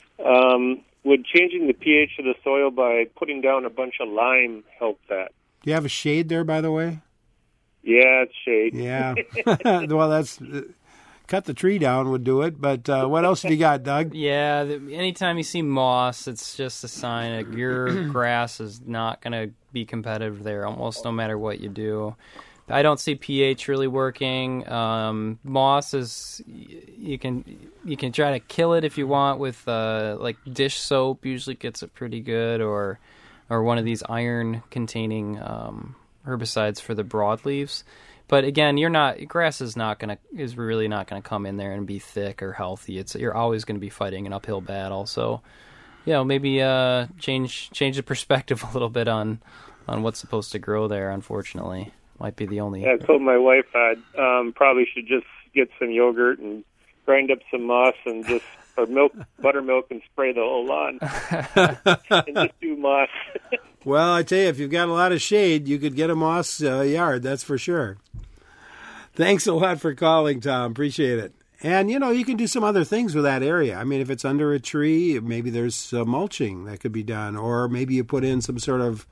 Um, would changing the pH of the soil by putting down a bunch of lime help that? Do you have a shade there, by the way? Yeah, it's shade. Yeah. Well, that's... Uh, cut the tree down would do it, but uh, what else have you got, Doug? Yeah, the, anytime you see moss, it's just a sign that your grass is not going to be competitive there, almost no matter what you do. I don't see pH really working. Um, moss is you can you can try to kill it if you want with uh, like dish soap. Usually gets it pretty good, or or one of these iron containing um, herbicides for the broadleaves. But again, you're not grass is not gonna is really not gonna come in there and be thick or healthy. It's you're always gonna be fighting an uphill battle. So, you know, maybe uh, change change the perspective a little bit on on what's supposed to grow there. Unfortunately, might be the only. Yeah, I told my wife I um, probably should just get some yogurt and grind up some moss and just or milk, buttermilk, and spray the whole lawn and just do moss. Well, I tell you, if you've got a lot of shade, you could get a moss uh, yard, that's for sure. Thanks a lot for calling, Tom. Appreciate it. And, you know, you can do some other things with that area. I mean, if it's under a tree, maybe there's uh, mulching that could be done. Or maybe you put in some sort of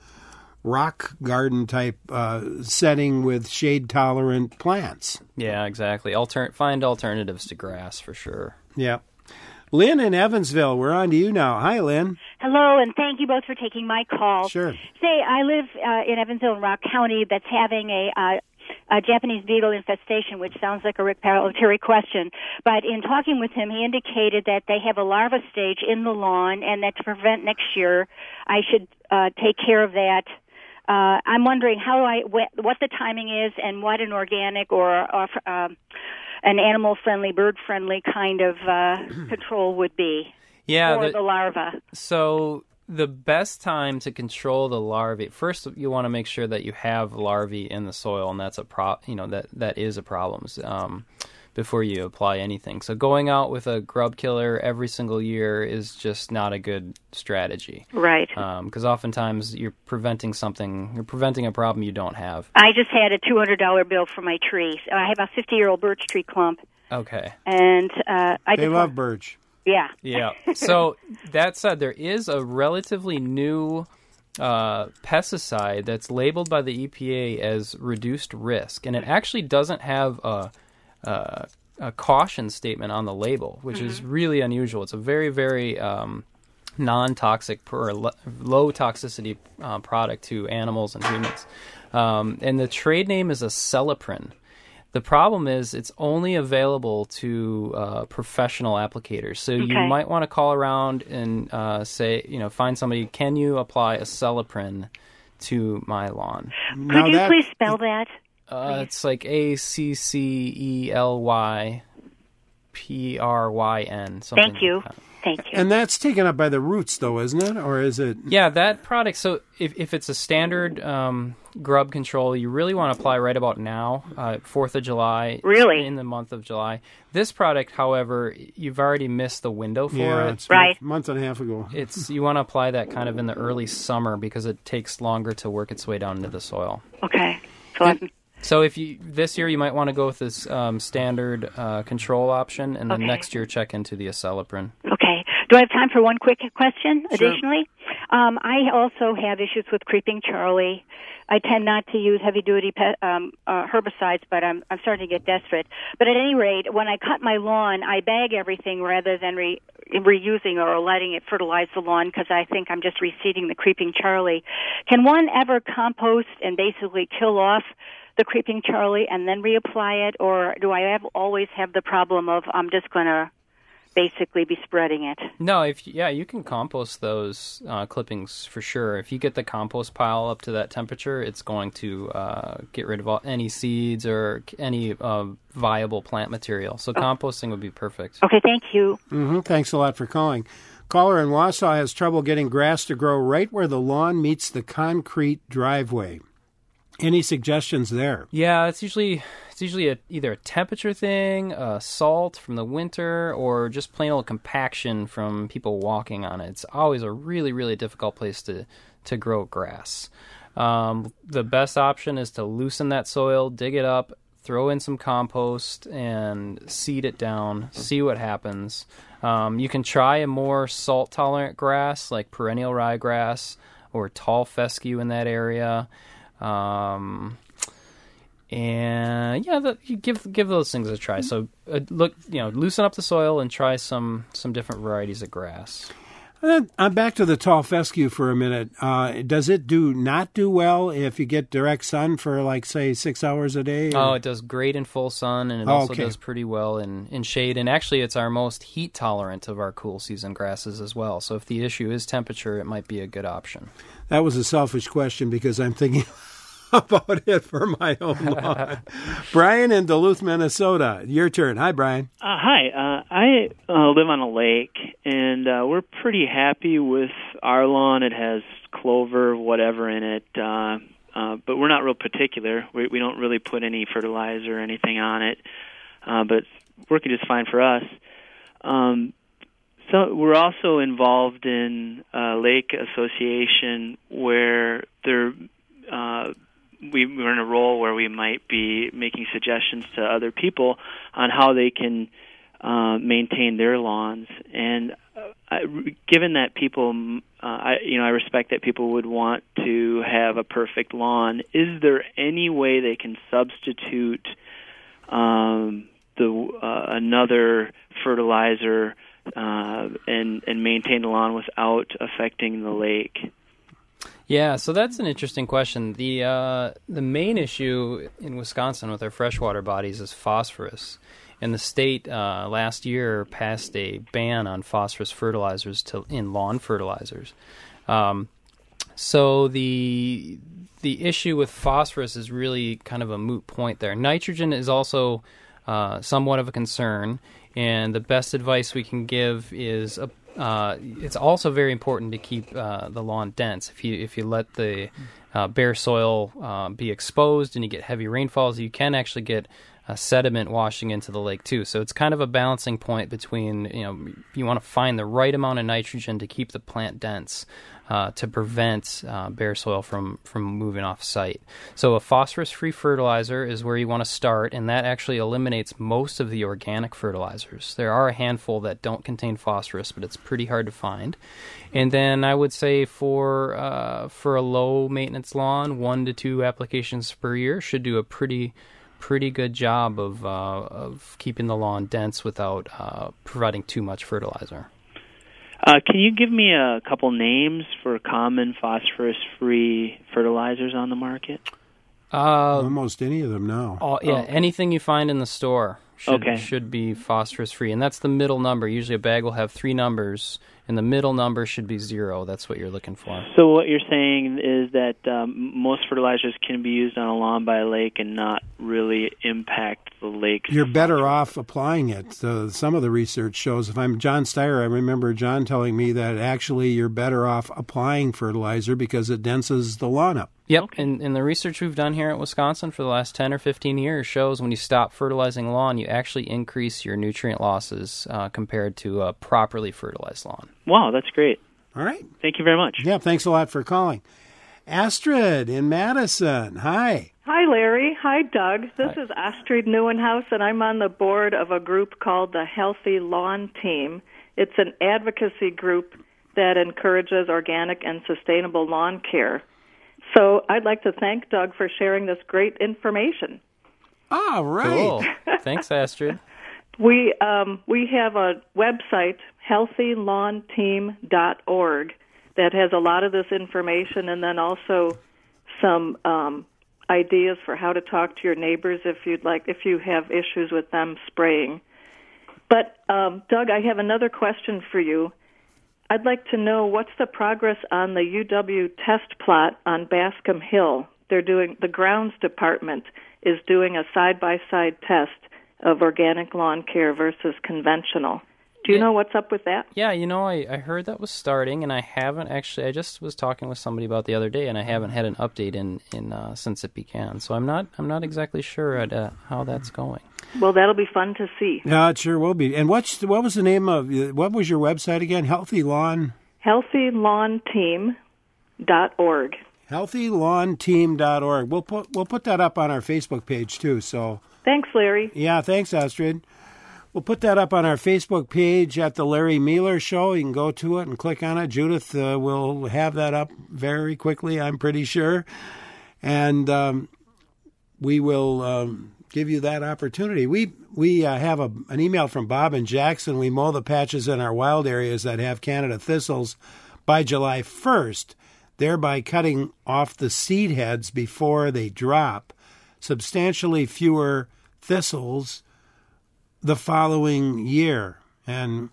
rock garden type uh, setting with shade-tolerant plants. Yeah, exactly. Alter- find alternatives to grass for sure. Yeah. Lynn in Evansville, we're on to you now. Hi, Lynn. Hello, and thank you both for taking my call. Sure. Say, I live uh, in Evansville, in Rock County, that's having a, uh, a Japanese beetle infestation, which sounds like a Rick Parlitteri question. But in talking with him, he indicated that they have a larva stage in the lawn, and that to prevent next year, I should uh, take care of that. Uh, I'm wondering how I wh- what the timing is, and what an organic or uh, uh, an animal-friendly, bird-friendly kind of uh, control would be yeah, for the, the larva. So the best time to control the larvae, first you want to make sure that you have larvae in the soil, and that's a pro. You know that that is a problem um, before you apply anything. So going out with a grub killer every single year is just not a good strategy, right? Because um, oftentimes you're preventing something, you're preventing a problem you don't have. I just had a two hundred dollar bill for my trees. I have a fifty-year-old birch tree clump. Okay. And uh, I they just love want... birch. Yeah. Yeah. So that said, there is a relatively new uh, pesticide that's labeled by the E P A as reduced risk, and it actually doesn't have a, a, a caution statement on the label, which mm-hmm. is really unusual. It's a very, very um, non-toxic or low toxicity uh, product to animals and humans, um, and the trade name is Acelepryn. The problem is it's only available to uh, professional applicators. So okay. you might want to call around and uh, say, you know, find somebody, can you apply Acelepryn to my lawn? Could now you that, please spell that? Uh, it's like A C C E L Y P R Y N. Thank you. Like Thank you. And that's taken up by the roots, though, isn't it? Or is it? Yeah, that product. So if, if it's a standard um, grub control, you really want to apply right about now, uh, fourth of July. Really? In the month of July. This product, however, you've already missed the window for yeah, it. It's right. A month and a half ago. It's You want to apply that kind of in the early summer because it takes longer to work its way down into the soil. Okay. So and, So if you this year you might want to go with this um, standard uh, control option, and then okay. next year check into the Acelepryn. Okay. Do I have time for one quick question? Sure. Additionally, um, I also have issues with creeping Charlie. I tend not to use heavy-duty pe- um, uh, herbicides, but I'm I'm starting to get desperate. But at any rate, when I cut my lawn, I bag everything rather than re- reusing or letting it fertilize the lawn because I think I'm just reseeding the creeping Charlie. Can one ever compost and basically kill off the creeping Charlie and then reapply it, or do I have, always have the problem of I'm just going to basically be spreading it? No, if yeah, you can compost those uh, clippings for sure. If you get the compost pile up to that temperature, it's going to uh, get rid of all, any seeds or any uh, viable plant material. So oh. composting would be perfect. Okay, thank you. Mm-hmm. Thanks a lot for calling. Caller in Wausau has trouble getting grass to grow right where the lawn meets the concrete driveway. Any suggestions there? Yeah, it's usually it's usually a, either a temperature thing, uh, salt from the winter, or just plain old compaction from people walking on it. It's always a really, really difficult place to, to grow grass. Um, the best option is to loosen that soil, dig it up, throw in some compost, and seed it down, see what happens. Um, you can try a more salt-tolerant grass like perennial ryegrass or tall fescue in that area. Um, and yeah, the, you give give those things a try. So uh, look, you know, loosen up the soil and try some some different varieties of grass. I'm back to the tall fescue for a minute. Uh, does it do not do well if you get direct sun for, like, say, six hours a day? Or? Oh, it does great in full sun, and it oh, also okay. does pretty well in, in shade. And actually, it's our most heat tolerant of our cool season grasses as well. So if the issue is temperature, it might be a good option. That was a selfish question because I'm thinking about it for my own lawn. Brian in Duluth, Minnesota. Your turn. Hi, Brian. Uh, hi. Uh, I uh, live on a lake, and uh, we're pretty happy with our lawn. It has clover, whatever in it, uh, uh, but we're not real particular. We, we don't really put any fertilizer or anything on it, uh, but it's working just fine for us. Um, so we're also involved in a lake association where they're uh, we, we're in a role where we might be making suggestions to other people on how they can uh, maintain their lawns. And uh, I, given that people, uh, I, you know, I respect that people would want to have a perfect lawn. Is there any way they can substitute um, the uh, another fertilizer uh, and and maintain the lawn without affecting the lake? Yeah, so that's an interesting question. The uh, the main issue in Wisconsin with our freshwater bodies is phosphorus. And the state uh, last year passed a ban on phosphorus fertilizers to, in lawn fertilizers. Um, so the the issue with phosphorus is really kind of a moot point there. Nitrogen is also uh, somewhat of a concern, and the best advice we can give is a Uh, it's also very important to keep uh, the lawn dense. If you if you let the uh, bare soil uh, be exposed and you get heavy rainfalls, you can actually get uh, sediment washing into the lake too. So it's kind of a balancing point between, you know, you want to find the right amount of nitrogen to keep the plant dense uh, to prevent uh, bare soil from, from moving off site. So a phosphorus-free fertilizer is where you want to start, and that actually eliminates most of the organic fertilizers. There are a handful that don't contain phosphorus, but it's pretty hard to find. And then I would say for uh, for a low-maintenance lawn, one to two applications per year should do a pretty pretty good job of uh, of keeping the lawn dense without uh, providing too much fertilizer. Uh, can you give me a couple names for common phosphorus-free fertilizers on the market? Uh, Almost any of them now. All, yeah, oh. anything you find in the store should, okay. should be phosphorus-free. And that's the middle number. Usually a bag will have three numbers, and the middle number should be zero. That's what you're looking for. So what you're saying is that um, most fertilizers can be used on a lawn by a lake and not really impact the lake. You're better off applying it. Uh, some of the research shows, if I'm John Steyer, I remember John telling me that actually you're better off applying fertilizer because it denses the lawn up. Yep, okay. and, and the research we've done here at Wisconsin for the last ten or fifteen years shows when you stop fertilizing lawn, you actually increase your nutrient losses uh, compared to a properly fertilized lawn. Wow, that's great. All right. Thank you very much. Yeah, thanks a lot for calling. Astrid in Madison, hi. Hi, Larry. Hi, Doug. This Hi. is Astrid Neuenhaus, and I'm on the board of a group called the Healthy Lawn Team. It's an advocacy group that encourages organic and sustainable lawn care. So I'd like to thank Doug for sharing this great information. All right. Cool. Thanks, Astrid. We um, we have a website, healthy lawn team dot org, that has a lot of this information, and then also some um, ideas for how to talk to your neighbors if you'd like, if you have issues with them spraying. But um, Doug, I have another question for you. I'd like to know what's the progress on the U W test plot on Bascom Hill. They're doing the grounds department is doing a side-by-side test of organic lawn care versus conventional. Do you know what's up with that? Yeah, you know, I, I heard that was starting, and I haven't actually. I just was talking with somebody about the other day, and I haven't had an update in in uh, since it began. So I'm not I'm not exactly sure at uh, how that's going. Well, that'll be fun to see. Yeah, it sure will be. And what's what was the name of what was your website again? Healthy Lawn. Healthy Lawn Team dot org. Healthy Lawn Team dot org. We'll put we'll put that up on our Facebook page too. So thanks, Larry. Yeah, thanks, Astrid. We'll put that up on our Facebook page at the Larry Mueller Show. You can go to it and click on it. Judith uh, will have that up very quickly, I'm pretty sure. And um, we will um, give you that opportunity. We we uh, have a, an email from Bob in Jackson. We mow the patches in our wild areas that have Canada thistles by July first, thereby cutting off the seed heads before they drop. Substantially fewer thistles the following year. And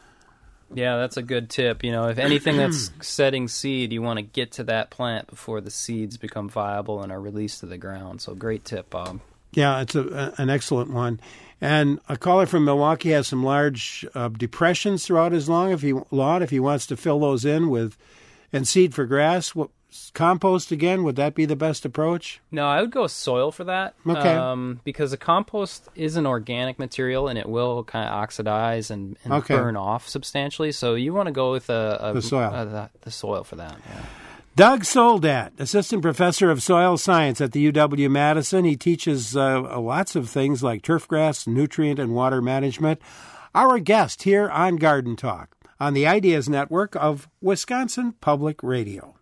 yeah, that's a good tip. You know, if anything that's setting seed, you want to get to that plant before the seeds become viable and are released to the ground. So great tip, Bob. Yeah, it's a, an excellent one. And a caller from Milwaukee has some large uh, depressions throughout his lawn. If he lawn, if he wants to fill those in with and seed for grass, what, compost again, would that be the best approach? No, I would go soil for that. Okay. Um, because the compost is an organic material and it will kind of oxidize and, and okay. burn off substantially. So you want to go with a, a, the soil. A, the, the soil for that. Yeah. Doug Soldat, Assistant Professor of Soil Science at the U W-Madison. He teaches uh, lots of things like turfgrass, nutrient, and water management. Our guest here on Garden Talk on the Ideas Network of Wisconsin Public Radio.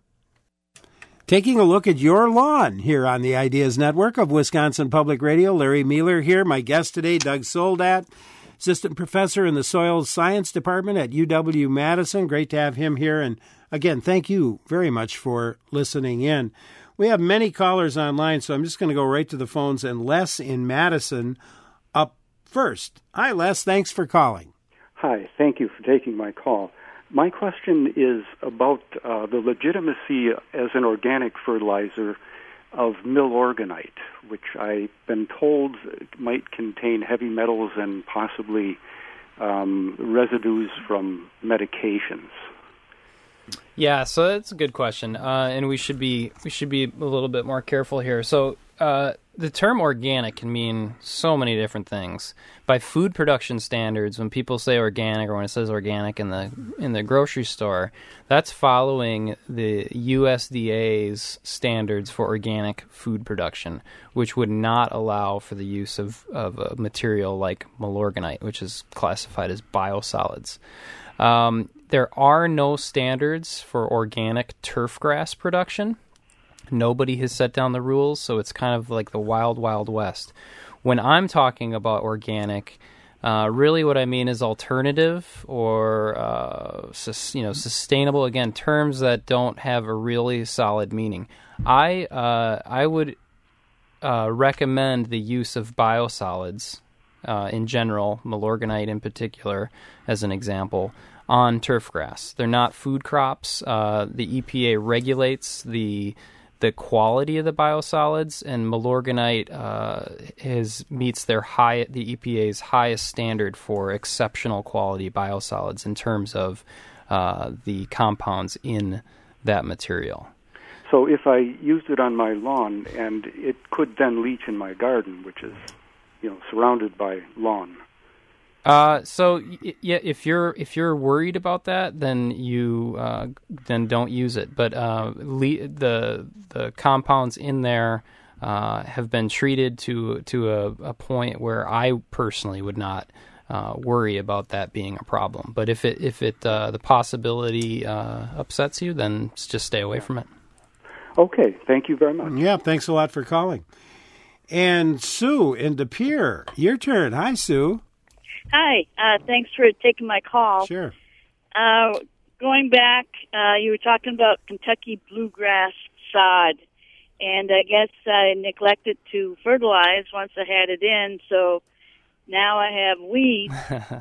Taking a look at your lawn here on the Ideas Network of Wisconsin Public Radio. Larry Mueller here. My guest today, Doug Soldat, Assistant Professor in the Soil Science Department at U W-Madison. Great to have him here. And again, thank you very much for listening in. We have many callers online, so I'm just going to go right to the phones. And Les in Madison up first. Hi, Les. Thanks for calling. Hi. Thank you for taking my call. My question is about uh, the legitimacy as an organic fertilizer of milorganite, which I've been told might contain heavy metals and possibly um, residues from medications. Yeah, so that's a good question, uh, and we should be we should be a little bit more careful here. So uh, the term organic can mean so many different things. By food production standards, when people say organic or when it says organic in the in the grocery store, that's following the U S D A's standards for organic food production, which would not allow for the use of, of a material like milorganite, which is classified as biosolids. Um, there are no standards for organic turf grass production. Nobody has set down the rules, so it's kind of like the wild, wild west. When I'm talking about organic, uh, really what I mean is alternative or uh, sus- you know sustainable. Again, terms that don't have a really solid meaning. I uh, I would uh, recommend the use of biosolids uh, in general, milorganite in particular, as an example, on turf grass. They're not food crops. Uh, the E P A regulates the the quality of the biosolids, and milorganite uh, is meets their high the E P A's highest standard for exceptional quality biosolids in terms of uh, the compounds in that material. So if I used it on my lawn, and it could then leach in my garden, which is, you know, surrounded by lawn. Uh, so y- yeah, if you're if you're worried about that, then you uh, then don't use it. But uh, le- the the compounds in there uh, have been treated to to a, a point where I personally would not uh, worry about that being a problem. But if it if it uh, the possibility uh, upsets you, then just stay away from it. Okay, thank you very much. Yeah, thanks a lot for calling. And Sue in De Pere, your turn. Hi, Sue. Hi, uh, thanks for taking my call. Sure. Uh, going back, uh, you were talking about Kentucky bluegrass sod, and I guess I neglected to fertilize once I had it in, so now I have weeds.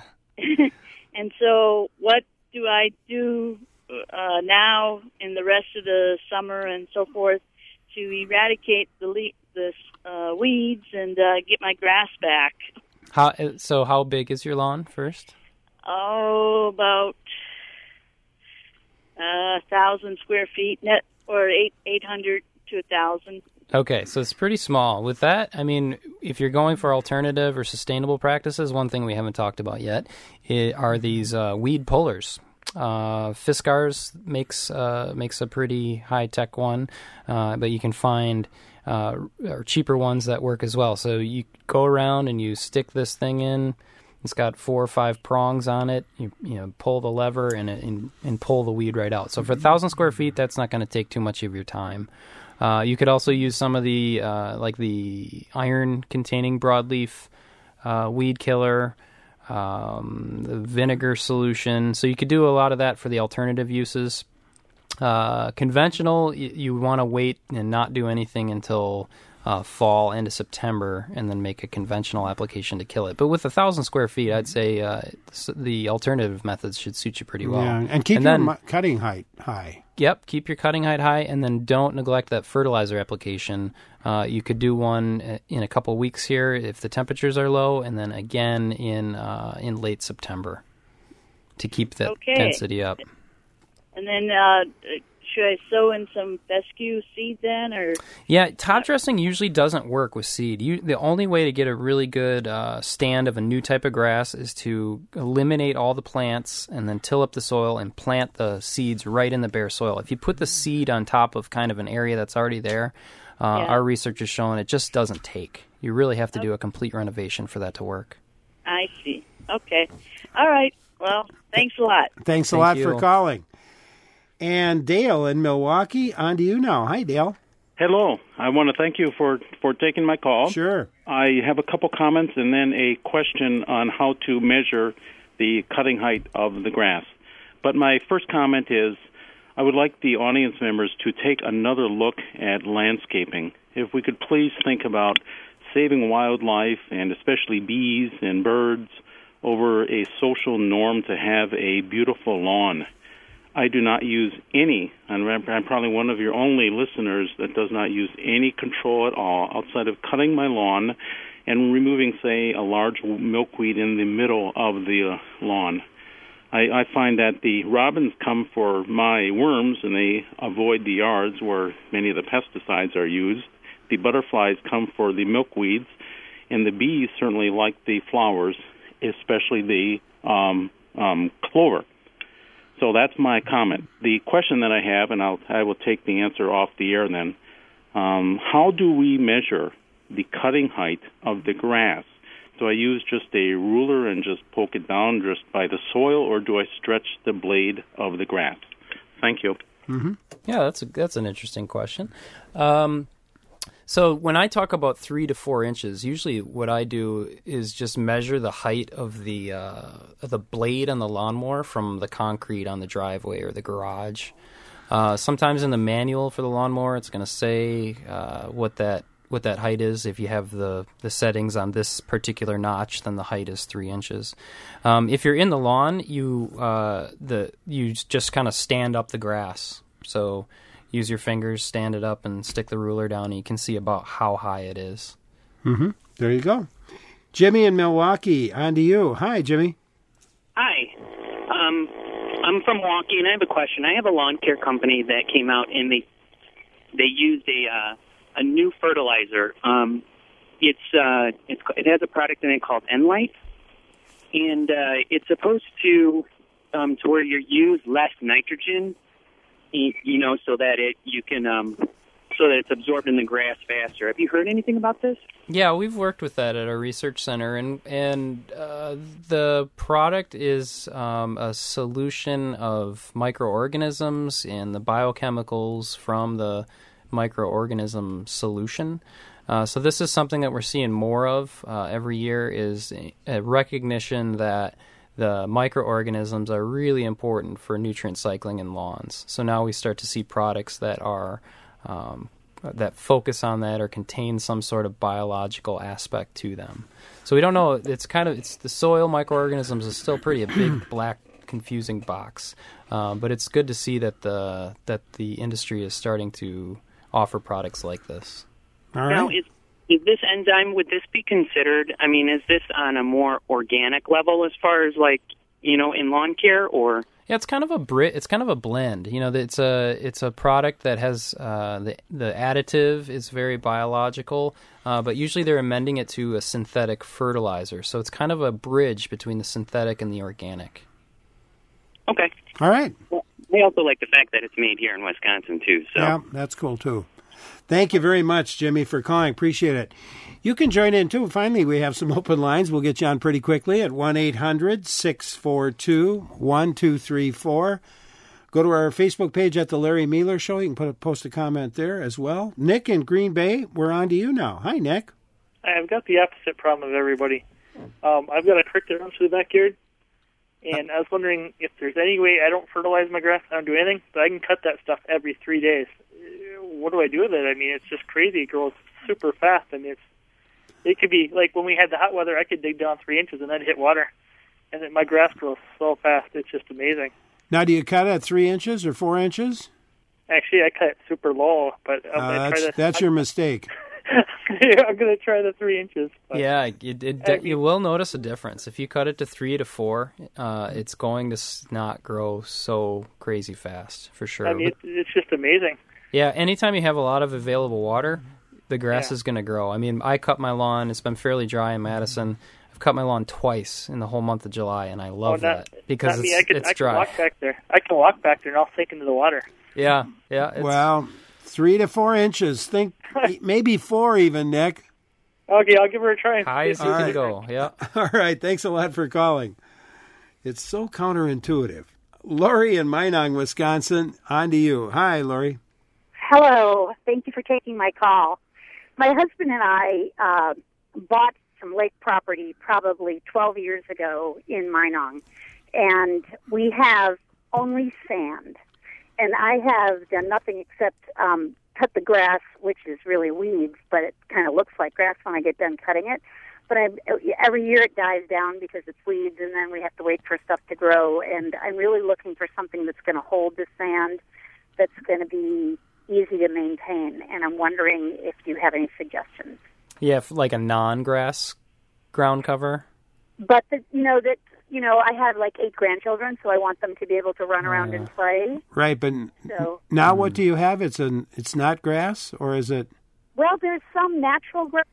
And so what do I do uh, now in the rest of the summer and so forth to eradicate the, le- the uh, weeds and uh, get my grass back? How so? How big is your lawn first? oh, about a thousand square feet net, or eight eight hundred to a thousand. Okay, so it's pretty small. With that, I mean, if you're going for alternative or sustainable practices, one thing we haven't talked about yet are these uh, weed pullers. Uh, Fiskars makes uh, makes a pretty high tech one, uh, but you can find uh, or cheaper ones that work as well. So you go around and you stick this thing in. It's got four or five prongs on it. You you know pull the lever and and, and pull the weed right out. So for a thousand square feet, that's not going to take too much of your time. Uh, you could also use some of the uh, like the iron-containing broadleaf uh, weed killer. Um, the vinegar solution. So you could do a lot of that for the alternative uses. Uh, conventional, you, you want to wait and not do anything until uh, fall into September, and then make a conventional application to kill it. But with a thousand square feet, I'd say uh, the alternative methods should suit you pretty well. Yeah, and keep and your then, mu- cutting height high. Yep, keep your cutting height high, and then don't neglect that fertilizer application. Uh, you could do one in a couple weeks here if the temperatures are low, and then again in uh, in late September to keep that Okay. density up. And then, uh, should I sow in some fescue seed then, or? Yeah, top dressing usually doesn't work with seed. You, the only way to get a really good uh, stand of a new type of grass is to eliminate all the plants and then till up the soil and plant the seeds right in the bare soil. If you put the seed on top of kind of an area that's already there, uh, Yeah. our research has shown it just doesn't take. You really have to do a complete renovation for that to work. I see. Okay. All right. Well, thanks a lot. Thanks a Thank lot you. for calling. And Dale in Milwaukee, on to you now. Hi, Dale. Hello. I want to thank you for, for taking my call. Sure. I have a couple comments and then a question on how to measure the cutting height of the grass. But my first comment is I would like the audience members to take another look at landscaping. If we could please think about saving wildlife, and especially bees and birds, over a social norm to have a beautiful lawn. I do not use any, and I'm probably one of your only listeners that does not use any control at all outside of cutting my lawn and removing, say, a large milkweed in the middle of the uh, lawn. I, I find that the robins come for my worms and they avoid the yards where many of the pesticides are used. The butterflies come for the milkweeds, and the bees certainly like the flowers, especially the um, um, clover. So that's my comment. The question that I have, and I'll, I will take the answer off the air then, um, how do we measure the cutting height of the grass? Do I use just a ruler and just poke it down just by the soil, or do I stretch the blade of the grass? Thank you. Mm-hmm. Yeah, that's a, that's an interesting question. Um, so when I talk about three to four inches, usually what I do is just measure the height of the uh, of the blade on the lawnmower from the concrete on the driveway or the garage. Uh, sometimes in the manual for the lawnmower, it's going to say uh, what that what that height is. If you have the, the settings on this particular notch, then the height is three inches. Um, if you're in the lawn, you uh, the you just kind of stand up the grass. So use your fingers, stand it up, and stick the ruler down, and you can see about how high it is. Mm-hmm. There you go. Jimmy in Milwaukee, on to you. Hi, Jimmy. Hi. Um, I'm from Milwaukee, and I have a question. I have a lawn care company that came out, and they they used a uh, a new fertilizer. Um, it's uh, it's it has a product in it called Enlight, and uh, it's supposed to um, to where you use less nitrogen, you know, so that it you can um, so that it's absorbed in the grass faster. Have you heard anything about this? Yeah, we've worked with that at our research center, and and uh, the product is um, a solution of microorganisms and the biochemicals from the microorganism solution. Uh, so this is something that we're seeing more of uh, every year, is a recognition that the microorganisms are really important for nutrient cycling in lawns. So now we start to see products that are um, that focus on that or contain some sort of biological aspect to them. So we don't know. It's kind of it's the soil microorganisms is still pretty a big black confusing box, um, but it's good to see that the that the industry is starting to offer products like this. All Now, is is this enzyme, would this be considered, I mean, is this on a more organic level as far as, like, you know, in lawn care, or? Yeah, it's kind of a brit. It's kind of a blend. You know, it's a it's a product that has uh, the the additive is very biological, uh, but usually they're amending it to a synthetic fertilizer. So it's kind of a bridge between the synthetic and the organic. Okay. All right. Well, I also like the fact that it's made here in Wisconsin too. So. Yeah, that's cool too. Thank you very much, Jimmy, for calling. Appreciate it. You can join in, too. Finally, we have some open lines. We'll get you on pretty quickly at one eight hundred six four two one two three four. Go to our Facebook page at The Larry Mealer Show. You can put a, post a comment there as well. Nick in Green Bay, we're on to you now. Hi, Nick. I've got the opposite problem of everybody. Um, I've got a creek that runs through the backyard, and I was wondering if there's any way I don't fertilize my grass, I don't do anything, but I can cut that stuff every three days. What do I do with it? I mean, it's just crazy. It grows super fast. I mean, it's It could be, like, when we had the hot weather, I could dig down three inches and then hit water. And then my grass grows so fast, it's just amazing. Now, do you cut at three inches or four inches? Actually, I cut it super low, but I'm Uh, going to that's try the... that's your mistake. yeah, I'm going to try the three inches. But. Yeah, it, it, it, you will notice a difference. If you cut it to three to four, uh, it's going to not grow so crazy fast, for sure. I mean, it's, it's just amazing. Yeah, anytime you have a lot of available water, the grass yeah. is going to grow. I mean, I cut my lawn. It's been fairly dry in Madison. I've cut my lawn twice in the whole month of July, and I love oh, not, that because not it's, me. I can, it's I can dry. walk back there. I can walk back there and I'll sink into the water. Yeah, yeah. It's... Well, three to four inches. Think maybe four even, Nick. Okay, I'll give her a try. High as you All can right. go, yeah. All right, thanks a lot for calling. It's so counterintuitive. Lori in Minong, Wisconsin, on to you. Hi, Lori. Hello. Thank you for taking my call. My husband and I uh, bought some lake property probably twelve years ago in Minong, and we have only sand. And I have done nothing except um, cut the grass, which is really weeds, but it kind of looks like grass when I get done cutting it. But I, every year it dies down because it's weeds, and then we have to wait for stuff to grow. And I'm really looking for something that's going to hold the sand, that's going to be easy to maintain, and I'm wondering if you have any suggestions. Yeah, like a non-grass ground cover. But the, you know that you know I have like eight grandchildren, so I want them to be able to run around uh, and play. Right, but so, now what do you have? It's an it's not grass, or is it? Well, there's some natural grass.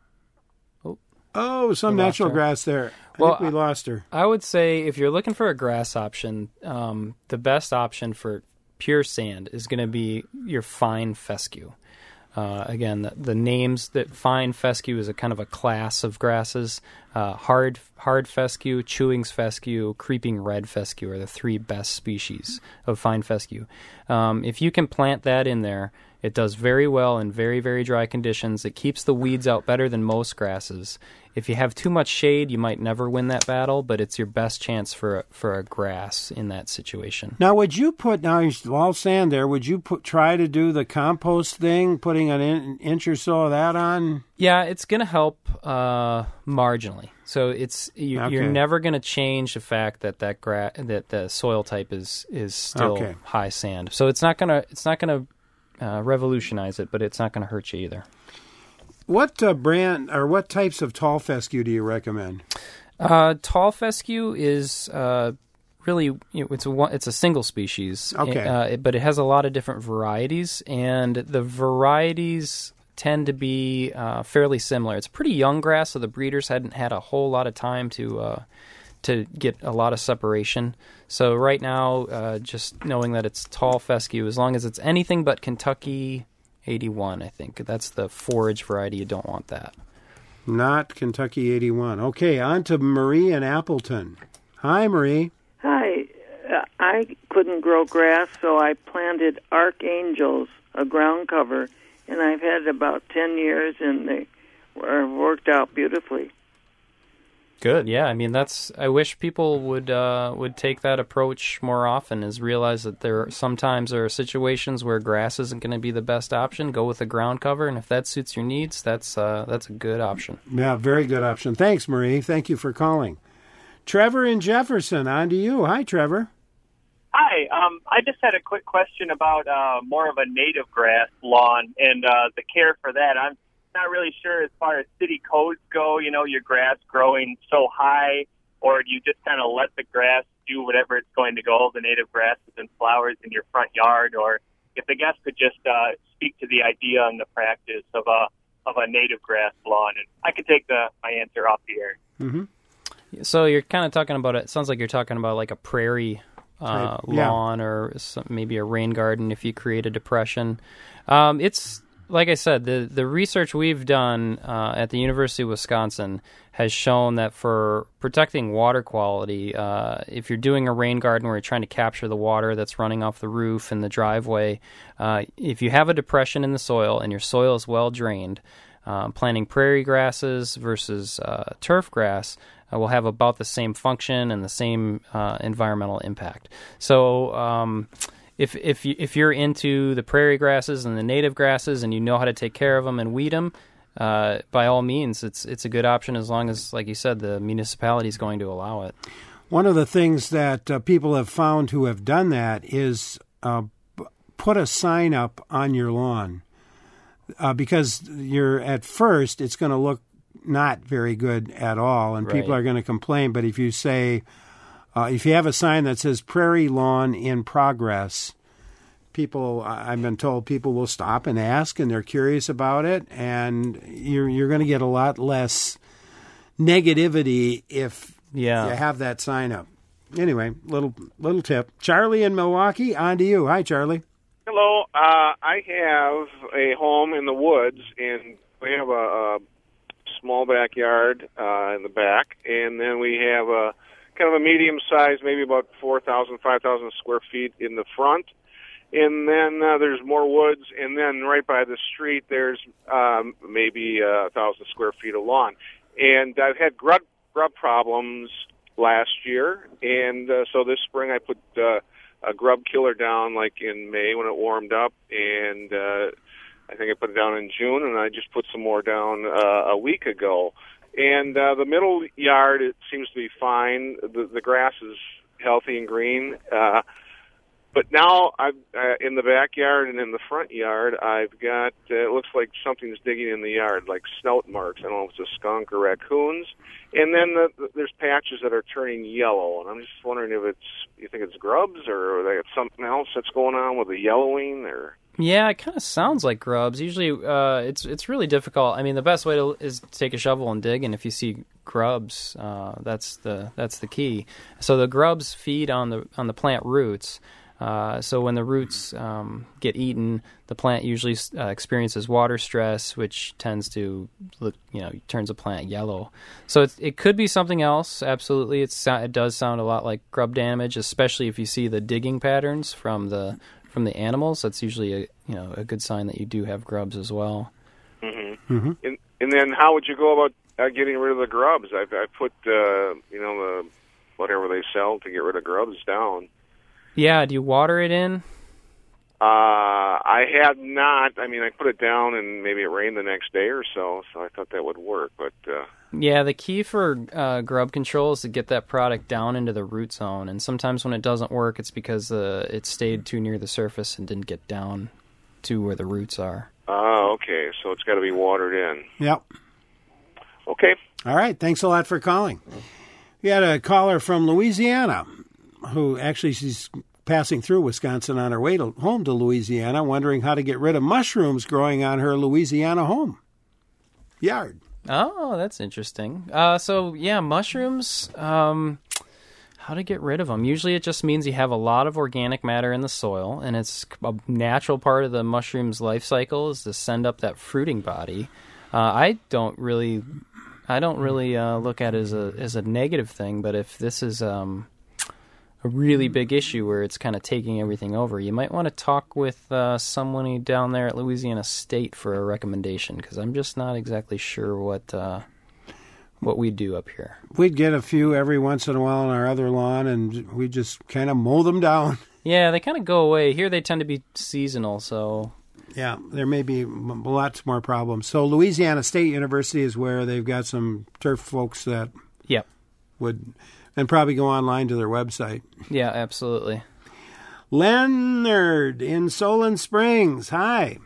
Oh, oh some we natural grass there. I well, think we lost her. I would say if you're looking for a grass option, um, the best option for pure sand is going to be your fine fescue. Uh, again, the, the names that fine fescue is a kind of a class of grasses. Uh, hard hard fescue, chewings fescue, creeping red fescue are the three best species of fine fescue. Um, if you can plant that in there, it does very well in very, very dry conditions. It keeps the weeds out better than most grasses. If you have too much shade, you might never win that battle, but it's your best chance for a, for a grass in that situation. Now, would you put, now you're all sand there, would you put, try to do the compost thing, putting an, in, an inch or so of that on? Yeah, it's going to help uh, marginally. So it's you, okay. you're never going to change the fact that that, gra- that the soil type is is still okay. high sand. So it's not going to it's not going to uh, revolutionize it, but it's not going to hurt you either. What uh, brand or what types of tall fescue do you recommend? Uh, tall fescue is uh, really you know, it's a it's a single species, okay. uh, but it has a lot of different varieties, and the varieties tend to be uh, fairly similar. It's a pretty young grass, so the breeders hadn't had a whole lot of time to uh, to get a lot of separation. So right now, uh, just knowing that it's tall fescue, as long as it's anything but Kentucky eighty-one, I think. That's the forage variety. You don't want that. Not Kentucky eighty-one. Okay, on to Marie in Appleton. Hi, Marie. Hi. Uh, I couldn't grow grass, so I planted archangels, a ground cover, and I've had it about ten years, and they are worked out beautifully. Good, yeah. I mean, that's. I wish people would uh, would take that approach more often. Is realize that there sometimes there are situations where grass isn't going to be the best option. Go with a ground cover, and if that suits your needs, that's uh, that's a good option. Yeah, very good option. Thanks, Marie. Thank you for calling. Trevor in Jefferson, on to you. Hi, Trevor. Hi. Um, I just had a quick question about uh, more of a native grass lawn and uh, the care for that. I'm not really sure as far as city codes go, you know, your grass growing so high or do you just kind of let the grass do whatever it's going to go, the native grasses and flowers in your front yard? Or if the guest could just uh, speak to the idea and the practice of a of a native grass lawn, and I could take the my answer off the air. Mm-hmm. So you're kind of talking about it. Sounds like you're talking about like a prairie uh, yeah. lawn, or some, maybe a rain garden if you create a depression. Um, it's like I said, the the research we've done uh, at the University of Wisconsin has shown that for protecting water quality, uh, if you're doing a rain garden where you're trying to capture the water that's running off the roof and the driveway, uh, if you have a depression in the soil and your soil is well drained, uh, planting prairie grasses versus uh, turf grass uh, will have about the same function and the same uh, environmental impact. So um, if if you, if you're into the prairie grasses and the native grasses and you know how to take care of them and weed them, Uh, by all means, it's it's a good option as long as, like you said, the municipality is going to allow it. One of the things that uh, people have found who have done that is uh, put a sign up on your lawn uh, because you're at first it's going to look not very good at all, and right. people are going to complain. But if you say, uh, if you have a sign that says "Prairie Lawn in Progress," people, I've been told, people will stop and ask, and they're curious about it, and you're you're going to get a lot less negativity if yeah. you have that sign up. Anyway, little little tip. Charlie in Milwaukee, on to you. Hi, Charlie. Hello. Uh, I have a home in the woods, and we have a, a small backyard uh, in the back, and then we have a kind of a medium size, maybe about four thousand, five thousand square feet in the front. And then uh, there's more woods, and then right by the street there's um, maybe uh, a thousand square feet of lawn. And I've had grub grub problems last year, and uh, so this spring I put uh, a grub killer down like in May when it warmed up, and uh, I think I put it down in June, and I just put some more down uh, a week ago. And uh, the middle yard, it seems to be fine. The, the grass is healthy and green. Uh, But now, I've, uh, in the backyard and in the front yard, I've got, uh, it looks like something's digging in the yard, like snout marks. I don't know if it's a skunk or raccoons. And then the, the, there's patches that are turning yellow. And I'm just wondering if it's, you think it's grubs, or they got something else that's going on with the yellowing, or... Yeah, it kind of sounds like grubs. Usually, uh, it's it's really difficult. I mean, the best way to, is to take a shovel and dig, and if you see grubs, uh, that's the that's the key. So the grubs feed on the on the plant roots. Uh, so when the roots um, get eaten, the plant usually uh, experiences water stress, which tends to, look, you know, turns a plant yellow. So it, it could be something else. Absolutely, it's, it does sound a lot like grub damage, especially if you see the digging patterns from the from the animals. That's usually a you know a good sign that you do have grubs as well. Mm-hmm. Mm-hmm. And, and then how would you go about uh, getting rid of the grubs? I, I put uh, you know the whatever they sell to get rid of grubs down. Yeah, do you water it in? Uh, I had not. I mean, I put it down, and maybe it rained the next day or so, so I thought that would work. But uh... yeah, the key for uh, grub control is to get that product down into the root zone. And sometimes when it doesn't work, it's because uh, it stayed too near the surface and didn't get down to where the roots are. Oh, okay. So it's got to be watered in. Yep. Okay. All right. Thanks a lot for calling. We had a caller from Louisiana who actually she's passing through Wisconsin on her way to, home to Louisiana, wondering how to get rid of mushrooms growing on her Louisiana home yard. Oh, that's interesting. Uh, so, yeah, mushrooms, um, how to get rid of them. Usually it just means you have a lot of organic matter in the soil, and it's a natural part of the mushroom's life cycle is to send up that fruiting body. Uh, I don't really I don't really uh, look at it as a, as a negative thing, but if this is... Um, a really big issue where it's kind of taking everything over, you might want to talk with uh, someone down there at Louisiana State for a recommendation, because I'm just not exactly sure what uh, what we do up here. We'd get a few every once in a while on our other lawn, and we just kind of mow them down. Yeah, they kind of go away. Here they tend to be seasonal, so... Yeah, there may be lots more problems. So Louisiana State University is where they've got some turf folks that yep. would... And probably go online to their website. Yeah, absolutely. Leonard in Solon Springs. Hi.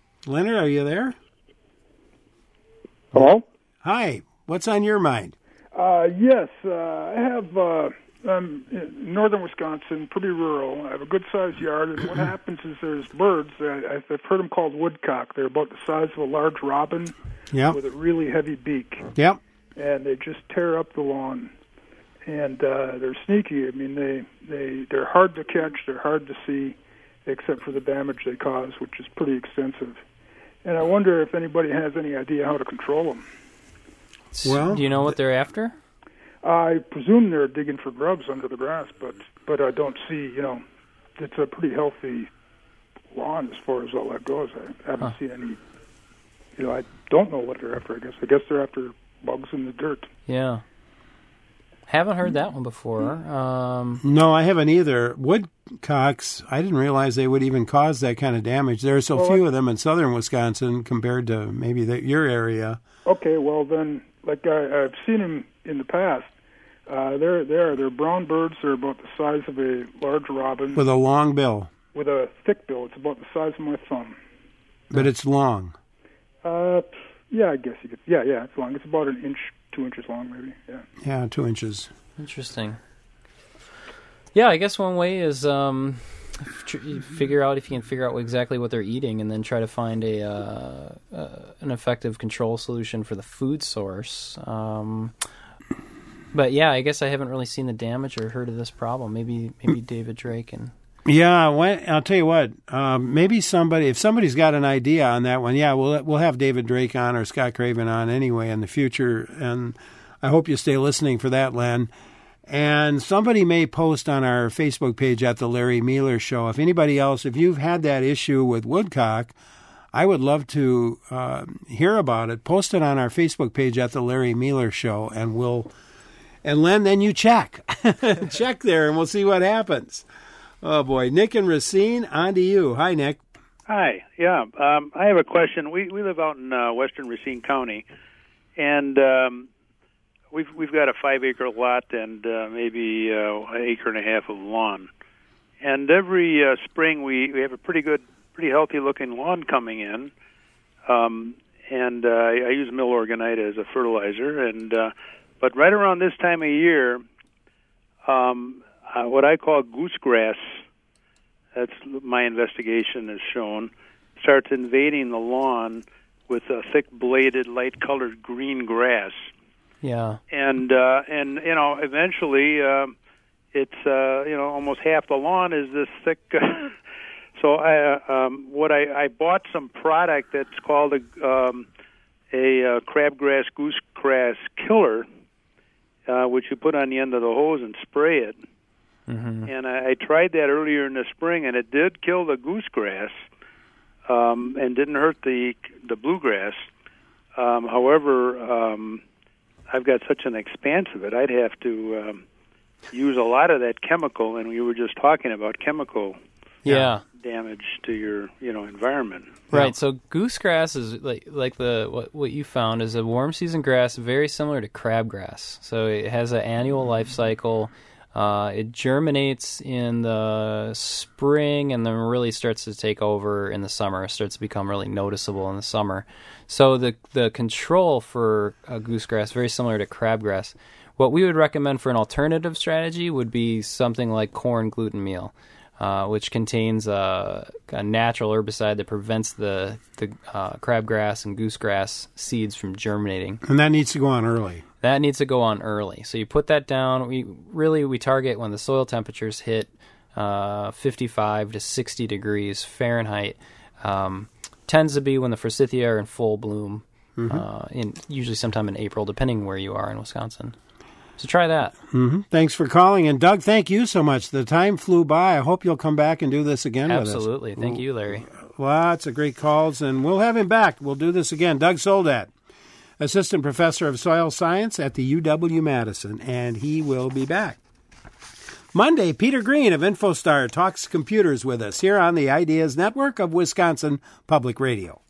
Leonard, are you there? Hello? Hi. What's on your mind? Uh, yes, uh, I have. Uh, I'm in northern Wisconsin, pretty rural. I have a good-sized yard, and what happens is there's birds. I, I've heard them called woodcock. They're about the size of a large robin Yep. with a really heavy beak. Yep. And they just tear up the lawn. And uh, they're sneaky. I mean, they, they, they're hard to catch. They're hard to see, except for the damage they cause, which is pretty extensive. And I wonder if anybody has any idea how to control them. Well, do you know what they're after? I presume they're digging for grubs under the grass, but but I don't see, you know, it's a pretty healthy lawn as far as all that goes. I haven't Huh. seen any, you know, I don't know what they're after, I guess. I guess they're after bugs in the dirt. Yeah. Haven't heard that one before. Um, No, I haven't either. Woodcocks, I didn't realize they would even cause that kind of damage. There are so Well, few I- of them in southern Wisconsin compared to maybe the, your area. Okay, well then, like I, I've seen them in the past. Uh, they're they're they're brown birds. They're about the size of a large robin With a long bill, with a thick bill. It's about the size of my thumb. but it's long. Uh, yeah, I guess you could. Yeah, yeah, it's long. It's about an inch, two inches long, maybe. Yeah. Yeah, two inches. Interesting. Yeah, I guess one way is um, tr- you figure out if you can figure out exactly what they're eating, and then try to find a uh, uh, an effective control solution for the food source. Um, but yeah, I guess I haven't really seen the damage or heard of this problem. Maybe maybe David Drake and. Yeah, when, I'll tell you what. Um, maybe somebody, if somebody's got an idea on that one, yeah, we'll we'll have David Drake on or Scott Craven on anyway in the future, and I hope you stay listening for that, Len. And somebody may post on our Facebook page at the Larry Mealer Show. If anybody else, if you've had that issue with woodcock, I would love to uh, hear about it. Post it on our Facebook page at the Larry Mealer Show, and we'll. And Len, then you check, check there, and we'll see what happens. Oh, boy. Nick and Racine, on to you. Hi, Nick. Hi. Yeah, um, I have a question. We we live out in uh, western Racine County, and um, we've we've got a five-acre lot and uh, maybe uh, an acre and a half of lawn. And every uh, spring we, we have a pretty good, pretty healthy-looking lawn coming in. Um, and uh, I, I use Milorganite as a fertilizer. And uh, but right around this time of year, um, uh, what I call goosegrass, that's my investigation has shown, starts invading the lawn with a thick bladed, light colored green grass. Yeah. And uh, and you know, eventually, uh, it's uh, you know almost half the lawn is this thick. so I uh, um, what I, I bought some product that's called a um, a uh, crabgrass goosegrass killer, uh, which you put on the end of the hose and spray it. Mm-hmm. And I, I tried that earlier in the spring, and it did kill the goosegrass, um, and didn't hurt the the bluegrass. Um, however, um, I've got such an expanse of it, I'd have to um, use a lot of that chemical, and we were just talking about chemical Yeah. damage to your you know environment. Right, so goosegrass is like like the what what you found is a warm season grass, very similar to crabgrass. So it has an annual life cycle. Uh, it germinates in the spring and then really starts to take over in the summer. It starts to become really noticeable in the summer. So the the control for uh, goosegrass, very similar to crabgrass. What we would recommend for an alternative strategy would be something like corn gluten meal, uh, which contains a, a natural herbicide that prevents the, the uh, crabgrass and goosegrass seeds from germinating. And that needs to go on early. That needs to go on early. So you put that down. We really we target when the soil temperatures hit uh, fifty-five to sixty degrees Fahrenheit. Um, tends to be when the forsythia are in full bloom, Mhm. uh, in usually sometime in April, depending where you are in Wisconsin. So try that. Mm-hmm. Thanks for calling. And Doug, thank you so much. The time flew by. I hope you'll come back and do this again with us. Absolutely. Thank you, Larry. Lots of great calls, and we'll have him back. We'll do this again. Doug Soldat, Assistant Professor of Soil Science at the U W-Madison, and he will be back. Monday, Peter Green of InfoStar talks computers with us here on the Ideas Network of Wisconsin Public Radio.